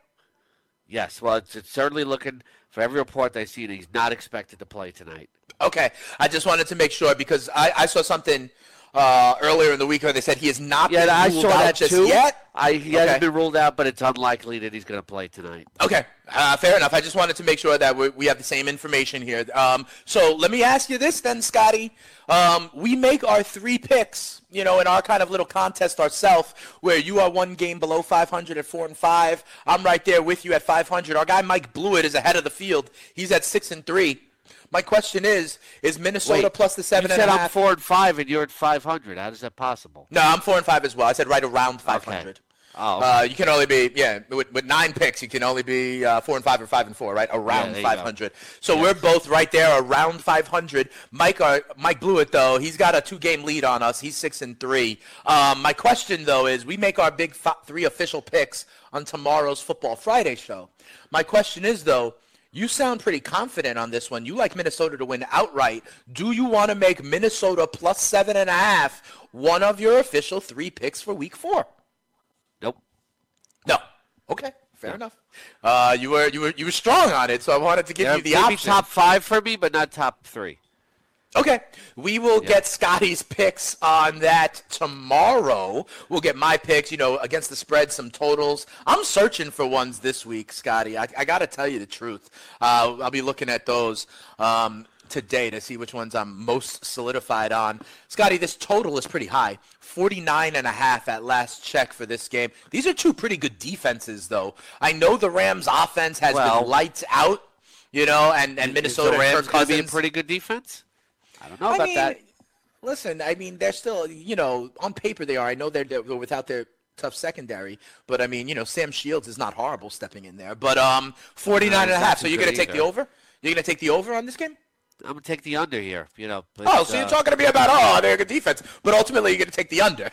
Yes, well, it's, it's certainly looking, for every report I see, that he's not expected to play tonight.
Okay, I just wanted to make sure because I, I saw something uh, earlier in the week where they said he has not
yeah,
been
I
ruled
saw
out
that
just
too.
yet.
I, he
okay.
hasn't been ruled out, but it's unlikely that he's going to play tonight.
Okay, uh, fair enough. I just wanted to make sure that we, we have the same information here. Um, so let me ask you this then, Scotty. Um, we make our three picks, you know, in our kind of little contest ourselves, where you are one game below five hundred at four and five. I'm right there with you at five hundred. Our guy Mike Blewett is ahead of the field. He's at six and three. My question is: Is Minnesota
Wait,
plus the seven
you
and
said
a
I'm
half?
four and five, and you're at five hundred. How is that possible?
No, I'm four and five as well. I said right around five hundred.
Okay. Oh, okay.
Uh, you can only be, yeah, with, with nine picks, you can only be uh, four and five or five and four, right? Around
yeah,
five hundred. So
yes.
we're both right there around five hundred. Mike, uh, Mike Blewett, though, he's got a two-game lead on us. He's six and three. Um, my question, though, is we make our big f- three official picks on tomorrow's Football Friday show. My question is, though, you sound pretty confident on this one. You like Minnesota to win outright. Do you want to make Minnesota plus seven and a half one of your official three picks for Week Four?
Nope.
No. Okay. Fair enough. Uh, you were you were you were strong on it, so I wanted to give
Yeah,
you the
maybe
option.
top five for me, but not top three.
Okay. We will
Yeah.
get Scotty's picks on that tomorrow. We'll get my picks, you know, against the spread, some totals. I'm searching for ones this week, Scotty. I, I got to tell you the truth. Uh, I'll be looking at those um, today to see which ones I'm most solidified on. Scotty, this total is pretty high. forty-nine and a half at last check for this game. These are two pretty good defenses, though. I know the Rams' offense has
Well,
been lights out, you know, and, and Minnesota
Is the Rams
and Kirk
going to be a
Cousins.
pretty good defense? I don't know
I
about
mean,
that.
listen, I mean, they're still, you know, on paper they are. I know they're, they're without their tough secondary, but I mean, you know, Sam Shields is not horrible stepping in there. But um, forty-nine and a half. So you're going to take the over? You're going to take the over on this game?
I'm going to take the under here, you know. But,
Oh, so
uh,
you're talking to me about, oh, they're a good defense. But ultimately, you're going to take the under.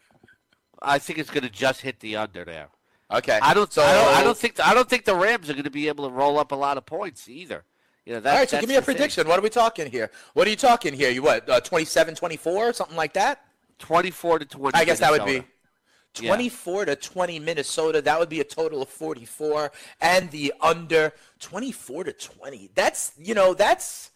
I think it's going to just hit the under there.
Okay.
I don't,
So,
I don't, I don't think, I don't think the Rams are going to be able to roll up a lot of points either. You know, that's,
all right, so
that's
give me a
the thing.
prediction. What are we talking here? What are you talking here? You what, uh, twenty-seven twenty-four, something like that?
twenty-four to twenty.
I guess that would be
Minnesota.
twenty-four to twenty Minnesota. That would be a total of forty-four. And the under twenty-four to twenty. That's, you know, that's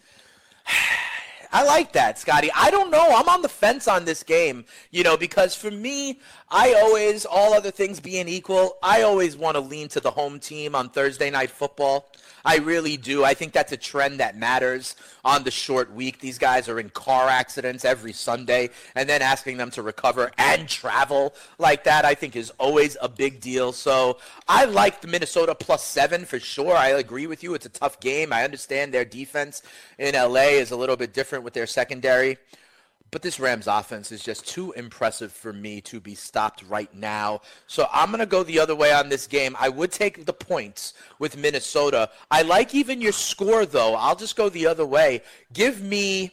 I like that, Scotty. I don't know. I'm on the fence on this game, you know, because for me, I always, all other things being equal, I always want to lean to the home team on Thursday Night Football. I really do. I think that's a trend that matters on the short week. These guys are in car accidents every Sunday, and then asking them to recover and travel like that, I think, is always a big deal. So I like the Minnesota plus seven for sure. I agree with you. It's a tough game. I understand their defense in L A is a little bit different with their secondary. But this Rams offense is just too impressive for me to be stopped right now. So I'm going to go the other way on this game. I would take the points with Minnesota. I like even your score, though. I'll just go the other way. Give me,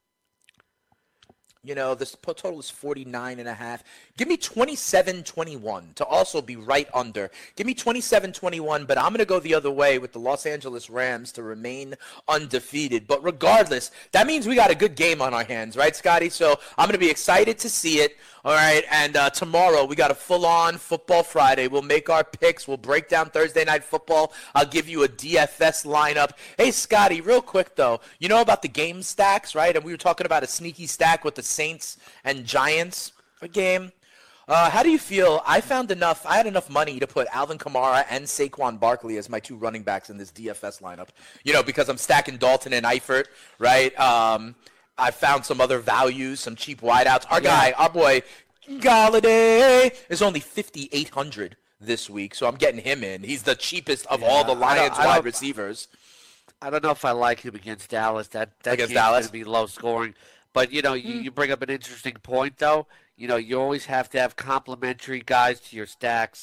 you know, this total is forty-nine and a half. Give me twenty-seven twenty-one to also be right under. Give me twenty-seven twenty-one, but I'm going to go the other way with the Los Angeles Rams to remain undefeated. But regardless, that means we got a good game on our hands, right, Scotty? So I'm going to be excited to see it. All right, and uh, tomorrow we got a full-on Football Friday. We'll make our picks. We'll break down Thursday Night Football. I'll give you a D F S lineup. Hey, Scotty, real quick, though. You know about the game stacks, right? And we were talking about a sneaky stack with the Saints and Giants a game. Uh, how do you feel? I found enough. I had enough money to put Alvin Kamara and Saquon Barkley as my two running backs in this D F S lineup. You know, because I'm stacking Dalton and Eifert, right? Um, I found some other values, some cheap wideouts. Our guy, our boy, Galladay, is only fifty-eight hundred this week, so I'm getting him in. He's the cheapest of
Yeah,
all the
I don't-
Lions
I
wide
don't-
receivers.
I don't know if I like him against Dallas. That that
Against
game's
Dallas?
going to be low scoring. But, you know, you, you bring up an interesting point, though. You know, you always have to have complementary guys to your stacks.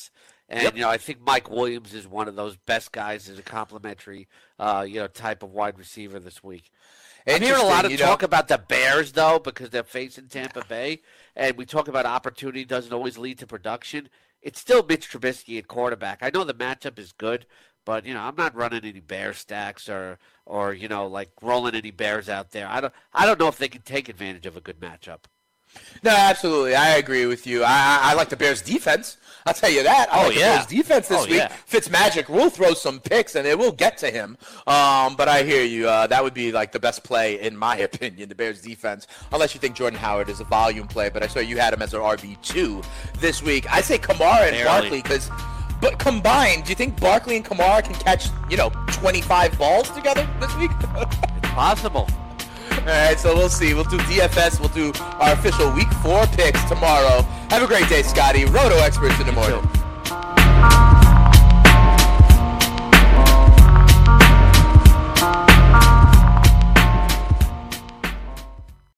And,
yep.
you know, I think Mike Williams is one of those best guys as a complimentary, uh, you know, type of wide receiver this week. I'm hearing a lot of talk know? about the Bears, though, because they're facing Tampa Bay. And we talk about opportunity doesn't always lead to production. It's still Mitch Trubisky at quarterback. I know the matchup is good, but, you know, I'm not running any Bear stacks or, or you know, like rolling any Bears out there. I don't I don't know if they can take advantage of a good matchup.
No, absolutely. I agree with you. I, I like the Bears' defense. I'll tell you that. I
oh,
like
yeah.
the Bears' defense this
oh,
week.
Yeah.
Fitzmagic will throw some picks, and it will get to him. Um, but I hear you. Uh, that would be like the best play, in my opinion, the Bears' defense, unless you think Jordan Howard is a volume play. But I saw you had him as an R B two this week. I say Kamara and
Barely.
Barkley because – but combined, do you think Barkley and Kamara can catch, you know, twenty-five balls together this week?
It's possible.
All right, so we'll see. We'll do D F S. We'll do our official week four picks tomorrow. Have a great day, Scotty. Roto Experts in the morning.